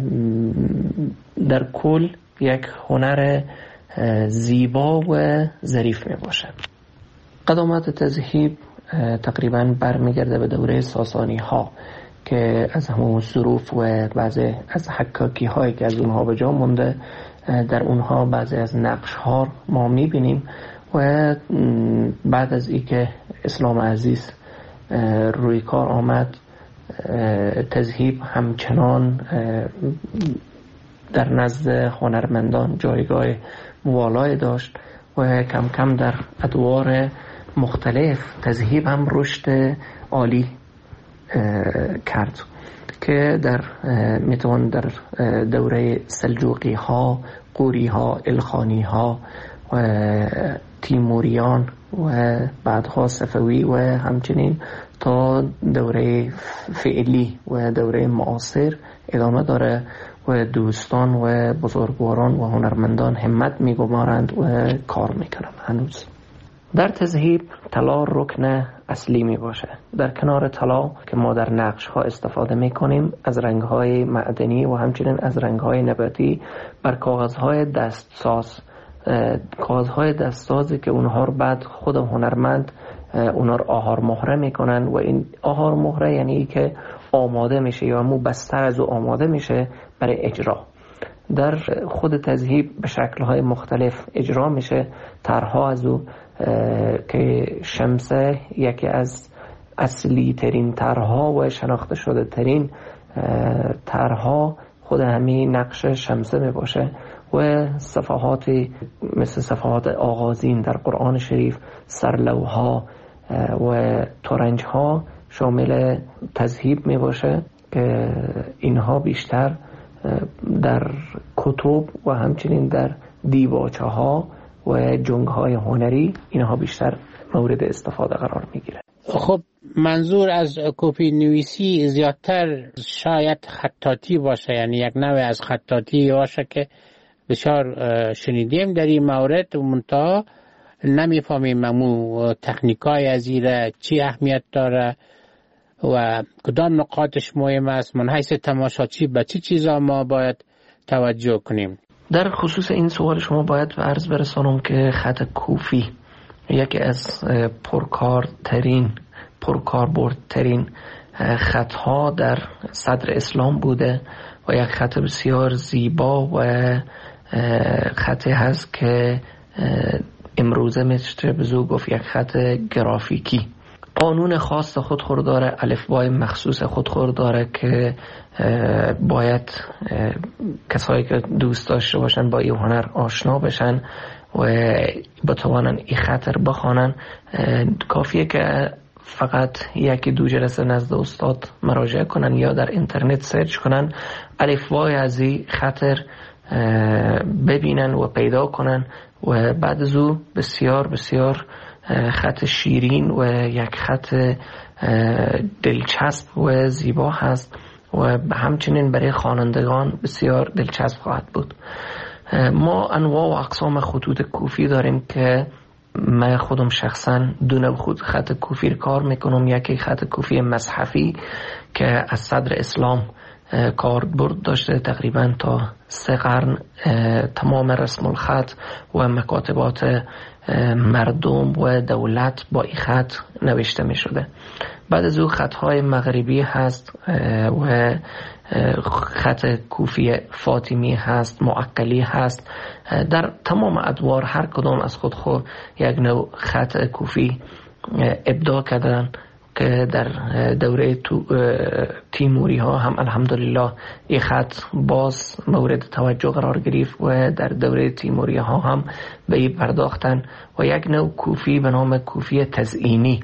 در کل یک هنر زیبا و ظریف می باشد. قدامت تذهیب تقریبا برمیگرده به دوره ساسانی ها که از همون ظروف و بعضی از حکاکی هایی که از اونها به جا مونده در اونها بعضی از نقش ها ما میبینیم و بعد از ای که اسلام عزیز روی کار آمد تذهیب همچنان در نزد هنرمندان جایگاه موالای داشت و کم کم در ادوار مختلف تذهیب هم رشد عالی کرد که در میتوان در دوره سلجوقی ها، قوری ها، الخانی ها و تیموریان و بعدها صفوی و همچنین تا دوره فعلی و دوره معاصر ادامه داره و دوستان و بزرگواران و هنرمندان همت میگمارند و کار میکنند. هنوز در تذهیب طلا رکن اصلی می باشه. در کنار طلا که ما در نقش ها استفاده می کنیم از رنگ های معدنی و همچنین از رنگ های نباتی بر کاغذ های دستساز، کاغذ های دستسازی که اونها رو بعد خود هنرمند اونها رو آهار مهره می کنن و این آهار مهره یعنی که آماده میشه یا مو بستر از او آماده میشه برای اجرا. در خود تذهیب به شکل‌های مختلف اجرا میشه. طرح‌ها از او که شمسه یکی از اصلی ترین طرح‌ها و شناخته شده ترین طرح‌ها خود همین نقش شمسه می باشه و صفحاتی مثل صفحات آغازین در قرآن شریف، سرلوها و تورنج‌ها شامل تذهیب می باشه که اینها بیشتر در کتب و همچنین در دیباچه ها و جنگ های هنری اینها بیشتر مورد استفاده قرار می گیره. خب منظور از کپی نویسی زیادتر شاید خطاطی باشه، یعنی یک نوع از خطاطی باشه که بسیار شنیدیم در این مورد و منتها نمیفهمیم ممو تکنیکای از ایره چی اهمیت داره و کدام نقاطش مهم است. من حیث تماشاچی به چی چیزا ما باید توجه کنیم؟ در خصوص این سوال شما باید به عرض برسانم که خط کوفی یکی از پرکارترین پرکاربردترین خطها در صدر اسلام بوده و یک خط بسیار زیبا و خطی هست که امروزه میشه بزو گفت یک خط گرافیکی. قانون خاص خودخور داره، الفبای مخصوص خودخور داره که باید کسایی که دوست داشته باشن با این هنر آشنا بشن و بتوانن این خط رو بخوانن. کافیه که فقط یکی دو جلسه نزد استاد مراجعه کنن یا در اینترنت سرچ کنن الفبای از این خط ببینن و پیدا کنن و بعد از او بسیار بسیار خط شیرین و یک خط دلچسب و زیبا هست و همچنین برای خوانندگان بسیار دلچسب خواهد بود. ما انواع و اقسام خطوط کوفی داریم که من خودم شخصا دو نوع خود خط کوفی کار میکنم. یکی خط کوفی مصحفی که از صدر اسلام کاربرد داشته، تقریبا تا سه قرن تمام رسم الخط و مکاتبات مردم و دولت با این خط نوشته می شده. بعد از او خطهای مغربی هست و خط کوفی فاطمی هست، معقلی هست. در تمام ادوار هر کدام از خود خود یک نوع خط کوفی ابداع کردن که در دوره تیموری ها هم الحمدلله این خط باز مورد توجه قرار گرفت و در دوره تیموری ها هم به این پرداختن و یک نوع کوفی به نام کوفی تزئینی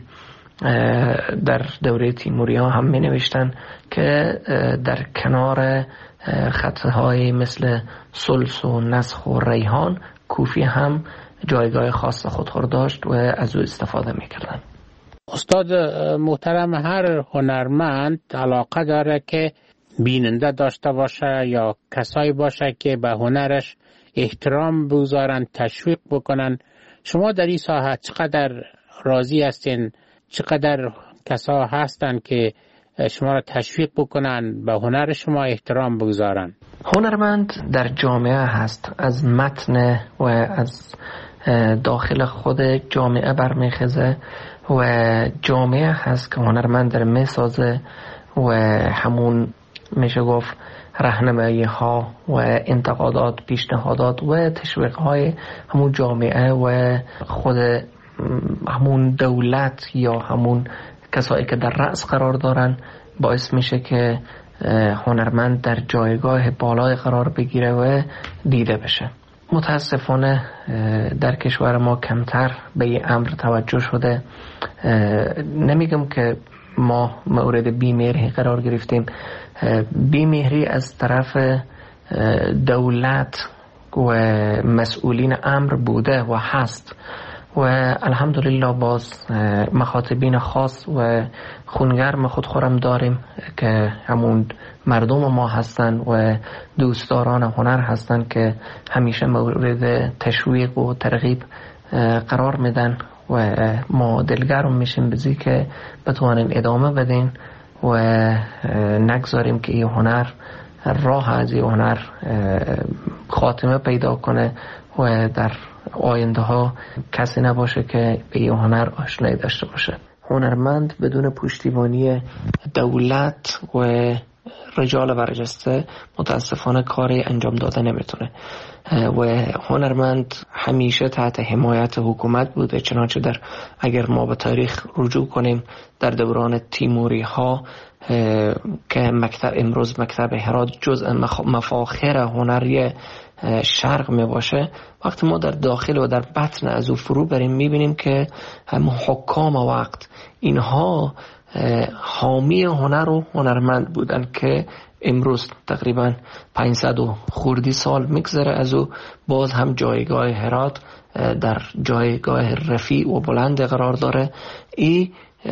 در دوره تیموری ها هم می نوشتن که در کنار خطهای مثل سلس و نسخ و ریحان کوفی هم جایگاه خاص خود داشت و از او استفاده می کردن. استاد محترم، هر هنرمند علاقه داره که بیننده داشته باشه یا کسایی باشه که به هنرش احترام بگذارن، تشویق بکنن. شما در این ساحه چقدر راضی هستین؟ چقدر کسا هستن که شما را تشویق بکنن، به هنر شما احترام بگذارن؟ هنرمند در جامعه هست، از متن و از داخل خود جامعه برمیخزه و جامعه هست که هنرمند در میسازه و همون میشه گفت راهنمایی ها و انتقادات، پیشنهادات و تشویق های همون جامعه و خود همون دولت یا همون کسایی که در رأس قرار دارن باعث میشه که هنرمند در جایگاه بالای قرار بگیره و دیده بشه. متاسفانه در کشور ما کمتر به این امر توجه شده. نمیگم که ما مورد بیمهری قرار گرفتیم. بیمهری از طرف دولت و مسئولین امر بوده و هست و الحمدلله باز مخاطبین خاص و خونگرم خود خورم داریم که همون مردم ما هستن و دوستداران هنر هستن که همیشه مورد تشویق و ترغیب قرار میدن و ما دلگرم میشیم بزی که بتوانیم ادامه بدیم و نگذاریم که این هنر راه از این هنر خاتمه پیدا کنه و در آینده ها کسی نباشه که به این هنر آشنایی داشته باشه. هنرمند بدون پشتیبانی دولت و رجال برجسته متاسفانه کاری انجام داده نمیتونه و هنرمند همیشه تحت حمایت حکومت بوده. چنانچه در اگر ما به تاریخ رجوع کنیم در دوران تیموری ها که مکتب امروز مکتب هرات جزء مفاخر هنری شرق می باشه، وقتی ما در داخل و در بطن از او فرو بریم میبینیم که هم حکام وقت اینها حامی هنر و هنرمند بودن که امروز تقریبا پانصد و خوردی سال میگذره از او باز هم جایگاه هرات در جایگاه رفیع و بلند قرار داره. این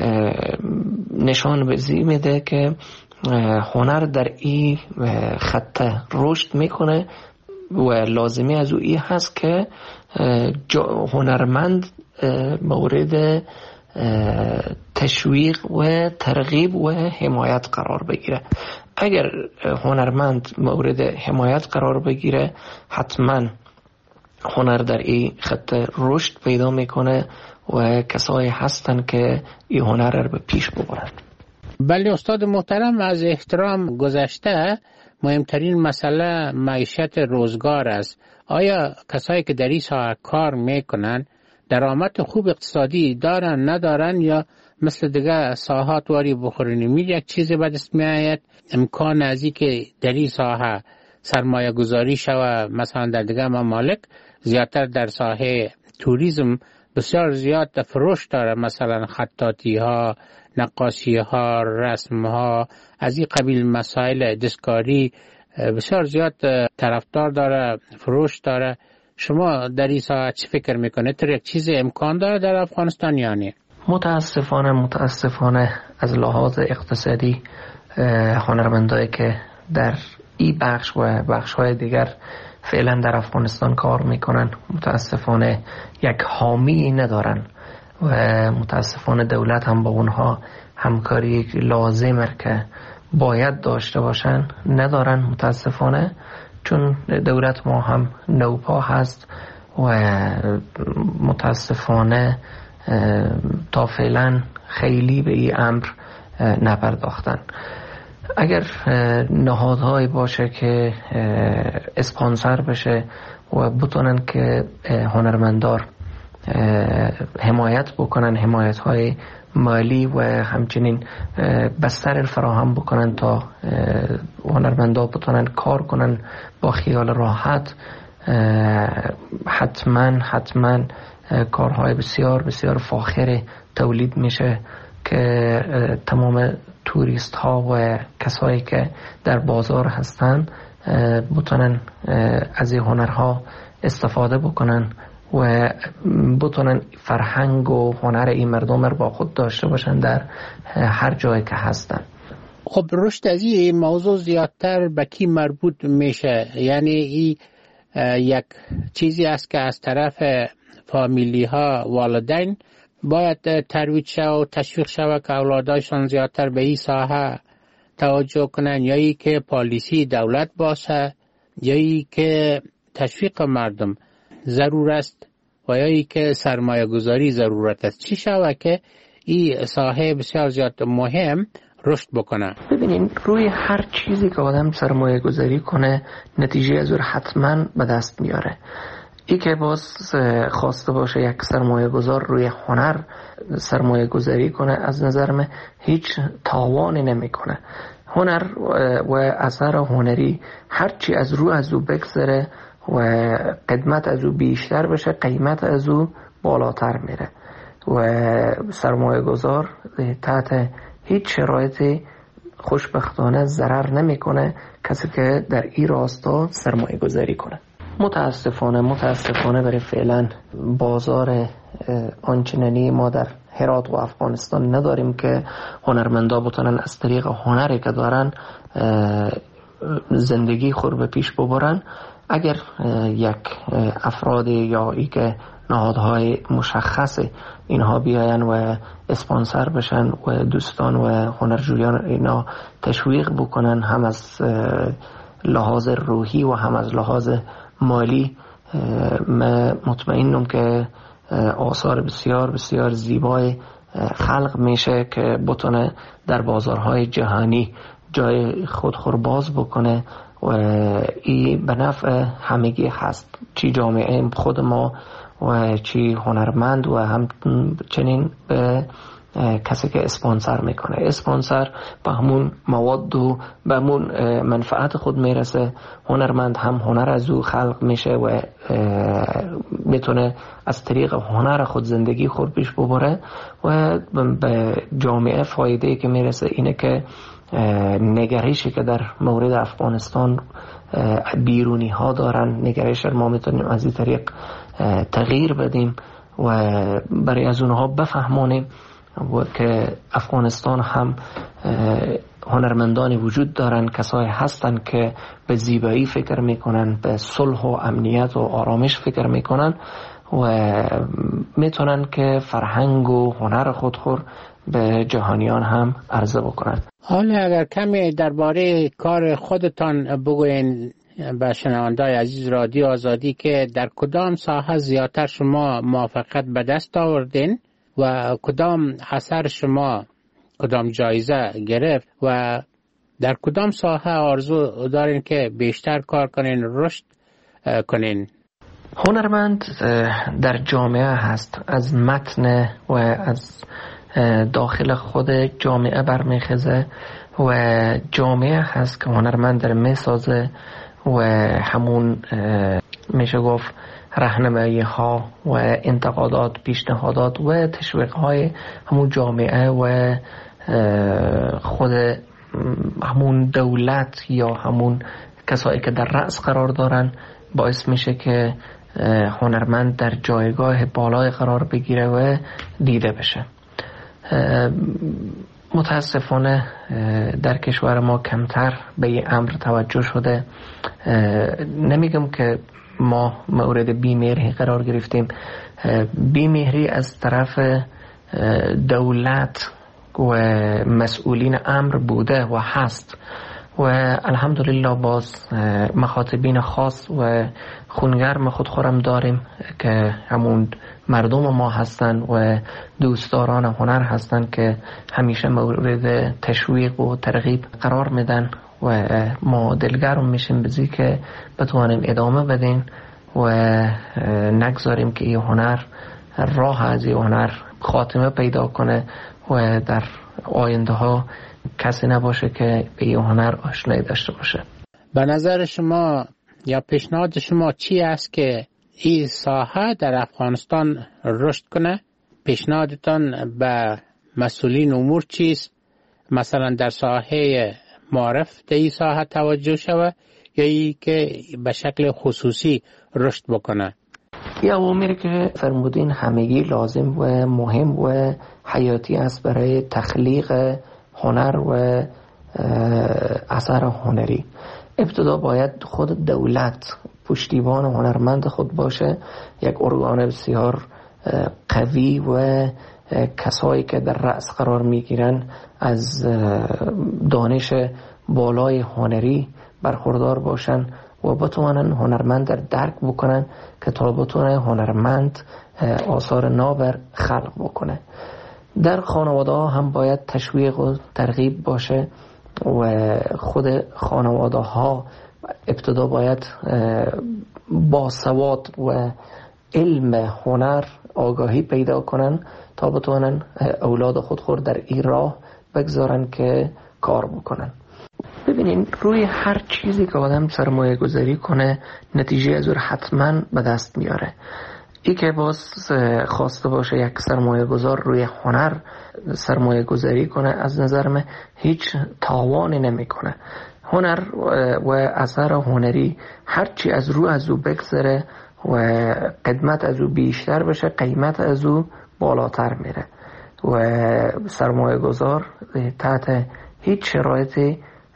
نشان بزی میده که هنر در این خط رشد میکنه و لازمی از او این هست که هنرمند مورد تشویق و ترغیب و حمایت قرار بگیره. اگر هنرمند مورد حمایت قرار بگیره حتما هنر در این خط رشد پیدا میکنه و کسایی هستن که این هنر رو به پیش ببرن. بله استاد محترم، از احترام گذشته مهمترین مسئله معیشت روزگار است. آیا کسایی که در این ساحه کار میکنن درآمد خوب اقتصادی دارن ندارن یا مثل دیگه ساحات واری بخورنی می یک چیزی به دست می آید؟ امکان ازی که در این ساحه سرمایه گذاری شوه مثلا در دیگه ممالک زیادتر در ساحه توریسم بسیار زیاد فروش داره، مثلا خطاطی ها، نقاشی ها، رسم ها، از این قبیل مسائل دستکاری بسیار زیاد طرفدار داره، فروش داره. شما در این ساعت چی فکر میکنه؟ تر یک چیز امکان داره در افغانستان یا نه؟ متاسفانه متاسفانه از لحاظ اقتصادی هنرمندایی که در این بخش و بخش های دیگر فعلا در افغانستان کار میکنن متاسفانه یک حامی ندارن و متاسفانه دولت هم با اونها همکاری لازمه که باید داشته باشن ندارن متاسفانه، چون دولت ما هم نوپا هست و متاسفانه تا فعلا خیلی به این امر نپرداختن. اگر نهادهایی باشه که اسپانسر بشه و بتونن که هنرمندار حمایت بکنن، حمایت های مالی و همچنین بستر فراهم بکنن تا هنرمندا بتونن کار کنن با خیال راحت، حتما حتما کارهای بسیار بسیار فاخر تولید میشه که تمام توریست ها و کسایی که در بازار هستن بتونن از این هنرها استفاده بکنن و بتونن فرهنگ و هنر این مردم رو با خود داشته باشن در هر جایی که هستن. خب رشد از این موضوع زیادتر به کی مربوط میشه؟ یعنی این یک چیزی است که از طرف فامیلی ها، والدین باید ترویج شود و تشویق شود که اولادایشان زیادتر به این ساحه توجه کنن، یا ای که پالیسی دولت باشه، یا ای که تشویق مردم ضرور است، و یا ای که سرمایه گذاری ضرورت است؟ چی شود که این ساحه بسیار زیاد مهم رشد بکنه؟ ببینین روی هر چیزی که آدم سرمایه گذاری کنه نتیجه از اون حتما به دست میاره. ای که باز خواسته باشه یک سرمایه گذار روی هنر سرمایه گذاری کنه، از نظر من هیچ تاوانی نمیکنه. هنر و اثر هنری هرچی از رو از او بگذره و قدمت از او بیشتر بشه، قیمت از او بالاتر میره و سرمایه گذار تحت هیچ شرایطی خوشبختانه ضرر نمیکنه کسی که در این راستا سرمایه گذاری کنه. متاسفانه متاسفانه برای فعلا بازار آنچنانی ما در هرات و افغانستان نداریم که هنرمندا بتونن از طریق هنری که دارن زندگی خود به پیش ببرن. اگر یک افرادی یا ای که نهادهای مشخص اینها بیاین و اسپانسر بشن و دوستان و هنرجویان اینا تشویق بکنن، هم از لحاظ روحی و هم از لحاظ مالی، من مطمئنم که آثار بسیار بسیار زیبای خلق میشه که بتونه در بازارهای جهانی جای خود خورباز بکنه و این به نفع همگی هست، چی جامعه خود ما و چی هنرمند و همچنین به کسی که اسپانسر میکنه. اسپانسر به همون مواد و به همون منفعت خود میرسه، هنرمند هم هنر از او خلق میشه و میتونه از طریق هنر خود زندگی خود پیش ببره و به جامعه فایده که میرسه اینه که نگرشی که در مورد افغانستان بیرونی ها دارن، نگرش ما میتونیم از این طریق تغییر بدیم و برای از اونها بفهمونیم و که افغانستان هم هنرمندانی وجود دارن، کسایی هستن که به زیبایی فکر میکنن، به صلح و امنیت و آرامش فکر میکنن و میتونن که فرهنگ و هنر خودخور به جهانیان هم عرضه بکنن. حالا اگر کمی درباره کار خودتان بگوین به شنونده‌های عزیز رادیو آزادی که در کدام ساحه زیادتر شما موفقیت به دست آوردین و کدام اثر شما کدام جایزه گرفت و در کدام ساحه آرزو دارین که بیشتر کار کنین، رشد کنین؟ هنرمند در جامعه هست، از متن و از داخل خود جامعه برمیخزه و جامعه هست که هنرمند در میسازه و همون میشه گفت راهنمایی ها و انتقادات، پیشنهادات و تشویق های همون جامعه و خود همون دولت یا همون کسایی که در رأس قرار دارن باعث میشه که هنرمند در جایگاه بالای قرار بگیره و دیده بشه. متاسفانه در کشور ما کمتر به این امر توجه شده. نمیگم که ما مورد بیمهری قرار گرفتیم. بیمهری از طرف دولت و مسئولین امر بوده و هست و الحمدلله باز مخاطبین خاص و خونگرم خودخورم داریم که همون مردم ما هستن و دوستداران هنر هستن که همیشه مورد تشویق و ترغیب قرار میدن و ما دلگرم میشیم بزی که بتوانیم ادامه بدیم و نگذاریم که این هنر راه از این هنر خاتمه پیدا کنه و در آینده ها کسی نباشه که به این هنر آشنایی داشته باشه. به نظر شما یا پیشنهاد شما چی است که این ساحه در افغانستان رشد کنه؟ پیشنهادتان به مسئولین امور چیست؟ مثلا در ساحه معرف در این ساحه توجه شود یا ای که به شکل خصوصی رشد بکنه؟ یا اوامری که فرمودین همگی لازم و مهم و حیاتی است برای تخلیق هنر و اثر هنری. ابتدا باید خود دولت پشتیبان هنرمند خود باشه، یک ارگان بسیار قوی و کسایی که در رأس قرار میگیرن از دانش بالای هنری برخوردار باشن و بتوانن هنرمند در درک بکنن که تا بتونه هنرمند آثار نابر خلق بکنه. در خانواده ها هم باید تشویق و ترغیب باشه و خود خانواده ها ابتدا باید باسواد و علم هنر آگاهی پیدا کنن تا بتونن اولاد خود خود در این راه بگذارن که کار بکنن. ببینین روی هر چیزی که آدم سرمایه گذاری کنه نتیجه از اون حتما به دست میاره. ای که باز خواسته باشه یک سرمایه گذار روی هنر سرمایه گذاری کنه از نظر من هیچ تاوانی نمی کنه. هنر و اثر هنری هرچی از رو از او بگذره و قدمت از او بیشتر بشه قیمت از او بالاتر میره و سرمایه گذار تحت هیچ شرایطی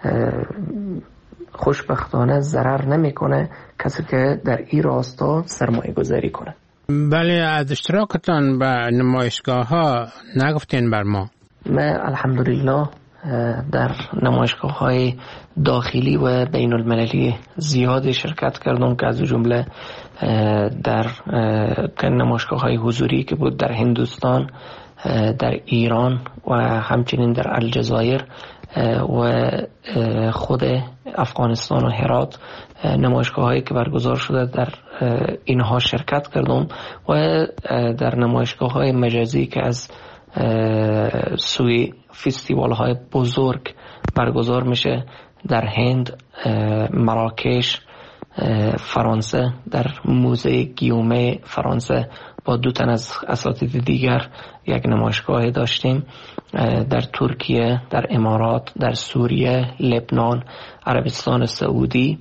خوشبختانه ضرر نمیکنه کسی که در این راستا سرمایه گذاری کنه. بله، از اشتراکتان به نمایشگاه ها نگفتین بر ما. من الحمدلله در نمایشگاه های داخلی و بین المللی زیادی شرکت کردم که از جمله در نمایشگاه های حضوری که بود در هندوستان، در ایران و همچنین در الجزایر و خود افغانستان و هرات نمایشگاه هایی که برگزار شده در اینها شرکت کردم و در نمایشگاه های مجازی که از سوی فستیوال های بزرگ برگزار میشه در هند، مراکش، فرانسه، در موزه گیومه فرانسه با دو تن از اساتید دیگر یک نمایشگاه داشتیم. در ترکیه، در امارات، در سوریه، لبنان، عربستان سعودی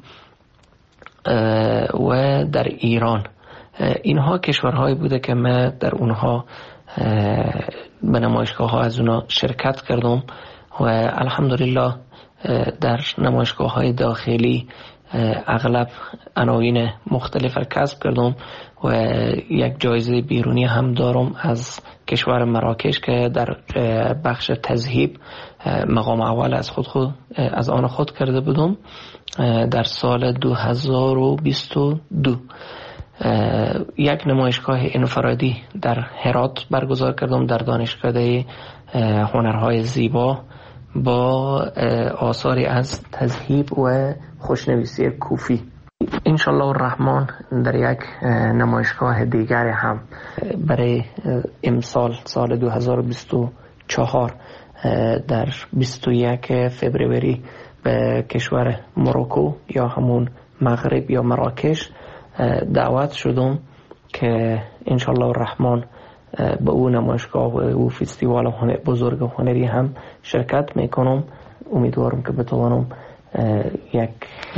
و در ایران. اینها کشورهایی بوده که من در اونها به نمایشگاه ها از اونها شرکت کردم و الحمدلله در نمایشگاه های داخلی اغلب عناوین مختلف کسب کردم و یک جایزه بیرونی هم دارم از کشور مراکش که در بخش تذهیب مقام اول از خود, خود از آن خود کرده بودم در سال دو هزار و بیست و دو. یک نمایشگاه انفرادی در هرات برگزار کردم در دانشکده هنرهای زیبا با آثاری از تذهیب و خوشنویسی کوفی. انشالله الرحمن در یک نمایشگاه دیگر هم برای امسال سال دو هزار و بیست و چهار در بیست و یک فوریه به کشور مروکو یا همون مغرب یا مراکش دعوت شدم که انشالله الرحمن به اون نمایشگاه و او فستیوال بزرگ هنری هم شرکت میکنم. امیدوارم که بتوانم یک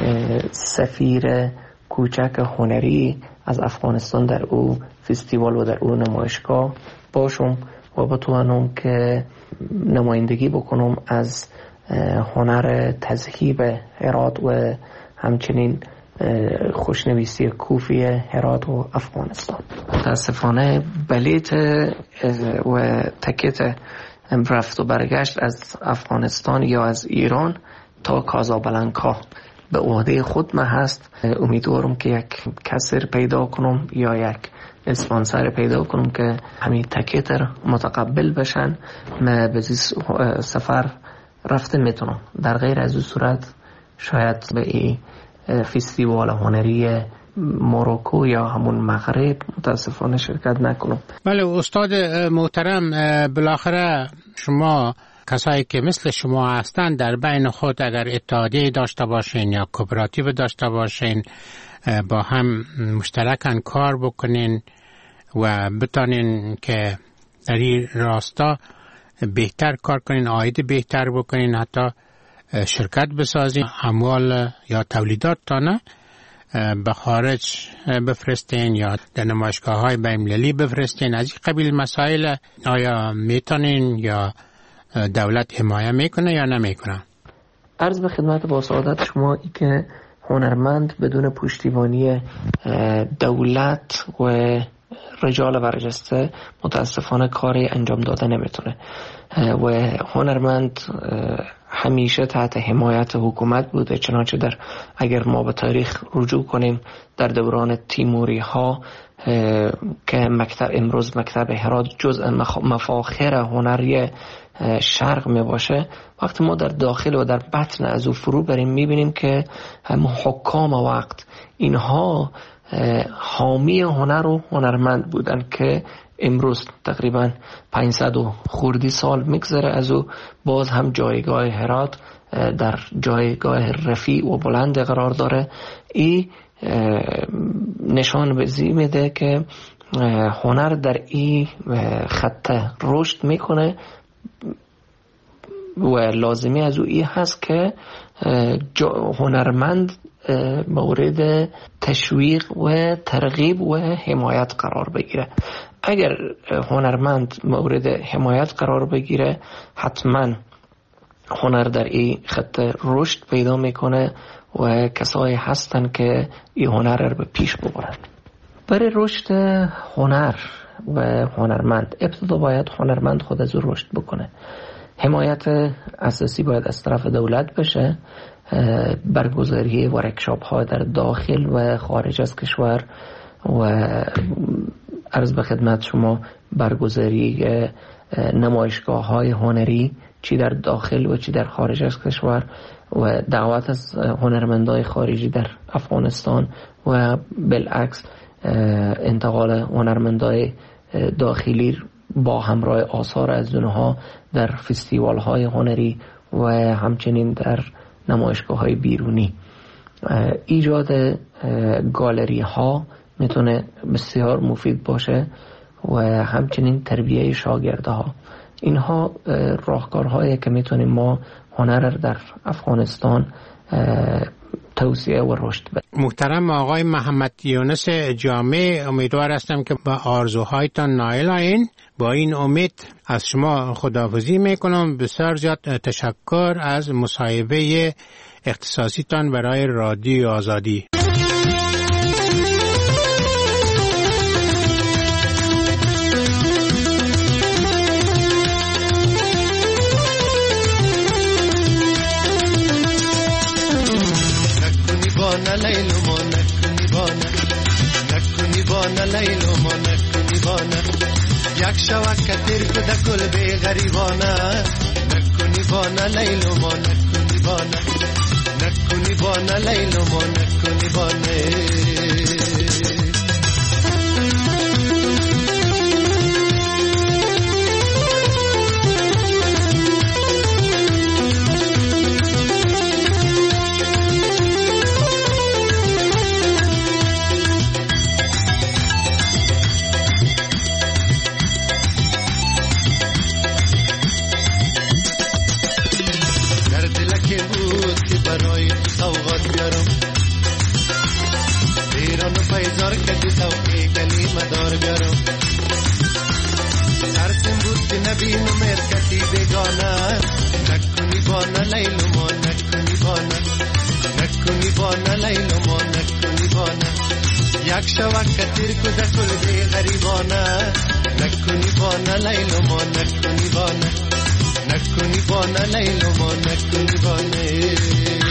سفیر کوچک هنری از افغانستان در او فستیوال و در او نمایشگاه باشم و بتوانم که نمایندگی بکنم از هنر تذهیب هرات و همچنین خوشنویسی کوفی هرات و افغانستان. متاسفانه بلیت و تکت رفت و برگشت از افغانستان یا از ایران تا کازابلانکا به عهده خود من هست. امیدوارم که یک کسر پیدا کنم یا یک اسپانسر پیدا کنم که همین تکت را متقبل بشن من به سفر رفته میتونم. در غیر از این صورت شاید به این فستیوال هنری مروکو یا همون مغرب متاسفانه شرکت نکنم. بله استاد محترم، بالاخره شما کسایی که مثل شما هستند در بین خود اگر اتحادیه داشته باشین یا کوپراتیو داشته باشین با هم مشترکاً کار بکنین و بتانین که در این راستا بهتر کار کنین، عاید بهتر بکنین، حتی شرکت بسازین، اموال یا تولیدات تانه به خارج بفرستین یا در نمایشگاه های بین‌المللی بفرستین. از این قبیل مسائل آیا میتونین یا دولت حمایه میکنه یا نمیکنه؟ عرض به خدمت با سعادت شما ای که هنرمند بدون پشتیبانی دولت و رجال برجسته متاسفانه کاری انجام داده نمیتونه و هنرمند همیشه تحت حمایت حکومت بوده. چنانچه در اگر ما به تاریخ رجوع کنیم در دوران تیموری ها که مکتب امروز مکتب هرات جزء مفاخر هنری شرق می باشه، وقتی ما در داخل و در بطن از او فرو بریم میبینیم که هم حکام وقت اینها حامی هنر و هنرمند بودن که امروز تقریبا پانصد و خوردی سال میگذره از او باز هم جایگاه هرات در جایگاه رفیع و بلند قرار داره. این نشان بزی میده که هنر در این خط رشد میکنه و لازمی از او این هست که هنرمند مورد تشویق و ترغیب و حمایت قرار بگیره. اگر هنرمند مورد حمایت قرار بگیره حتما هنر در این خط رشد پیدا میکنه و کسایی هستن که این هنر رو به پیش ببرن. برای رشد هنر و هنرمند ابتدا باید هنرمند خود از او رشد بکنه. حمایت اساسی باید از طرف دولت بشه، برگزاری ورکشاپ ها در داخل و خارج از کشور و عرض به خدمت شما برگزاری نمایشگاه های هنری چی در داخل و چی در خارج از کشور و دعوت از هنرمندای خارجی در افغانستان و بالعکس انتقال هنرمندای داخلی با همراه آثار از اونها در فستیوال های هنری و همچنین در نمایشگاه های بیرونی. ایجاد گالری ها میتونه بسیار مفید باشه و همچنین تربیه شاگرده ها. اینها راهکارهایی که میتونیم ما هنر در افغانستان توسعه و رشد بدیم. محترم آقای محمد یونس جامع، امیدوار هستم که با آرزوهایتان نائل آیین. با این امید از شما خداحافظی میکنم. بسیار زیاد تشکر از مصاحبه اختصاصیتان برای رادیو آزادی. لیلو ما نکنی بانه نکنی بانه لیلو ما نکنی بانه یک شوک کتیر کده کل بی غریبانه نکنی بانه لیلو ما نکنی بانه نکنی بانه لیلو ما نکنی بانه برای نیبانه لیلو ما نکو نیبانه یک شوک تیر کده کل بی غریبانه نکو نیبانه لیلو ما نکو نیبانه نکو نیبانه لیلو ما نکو نیبانه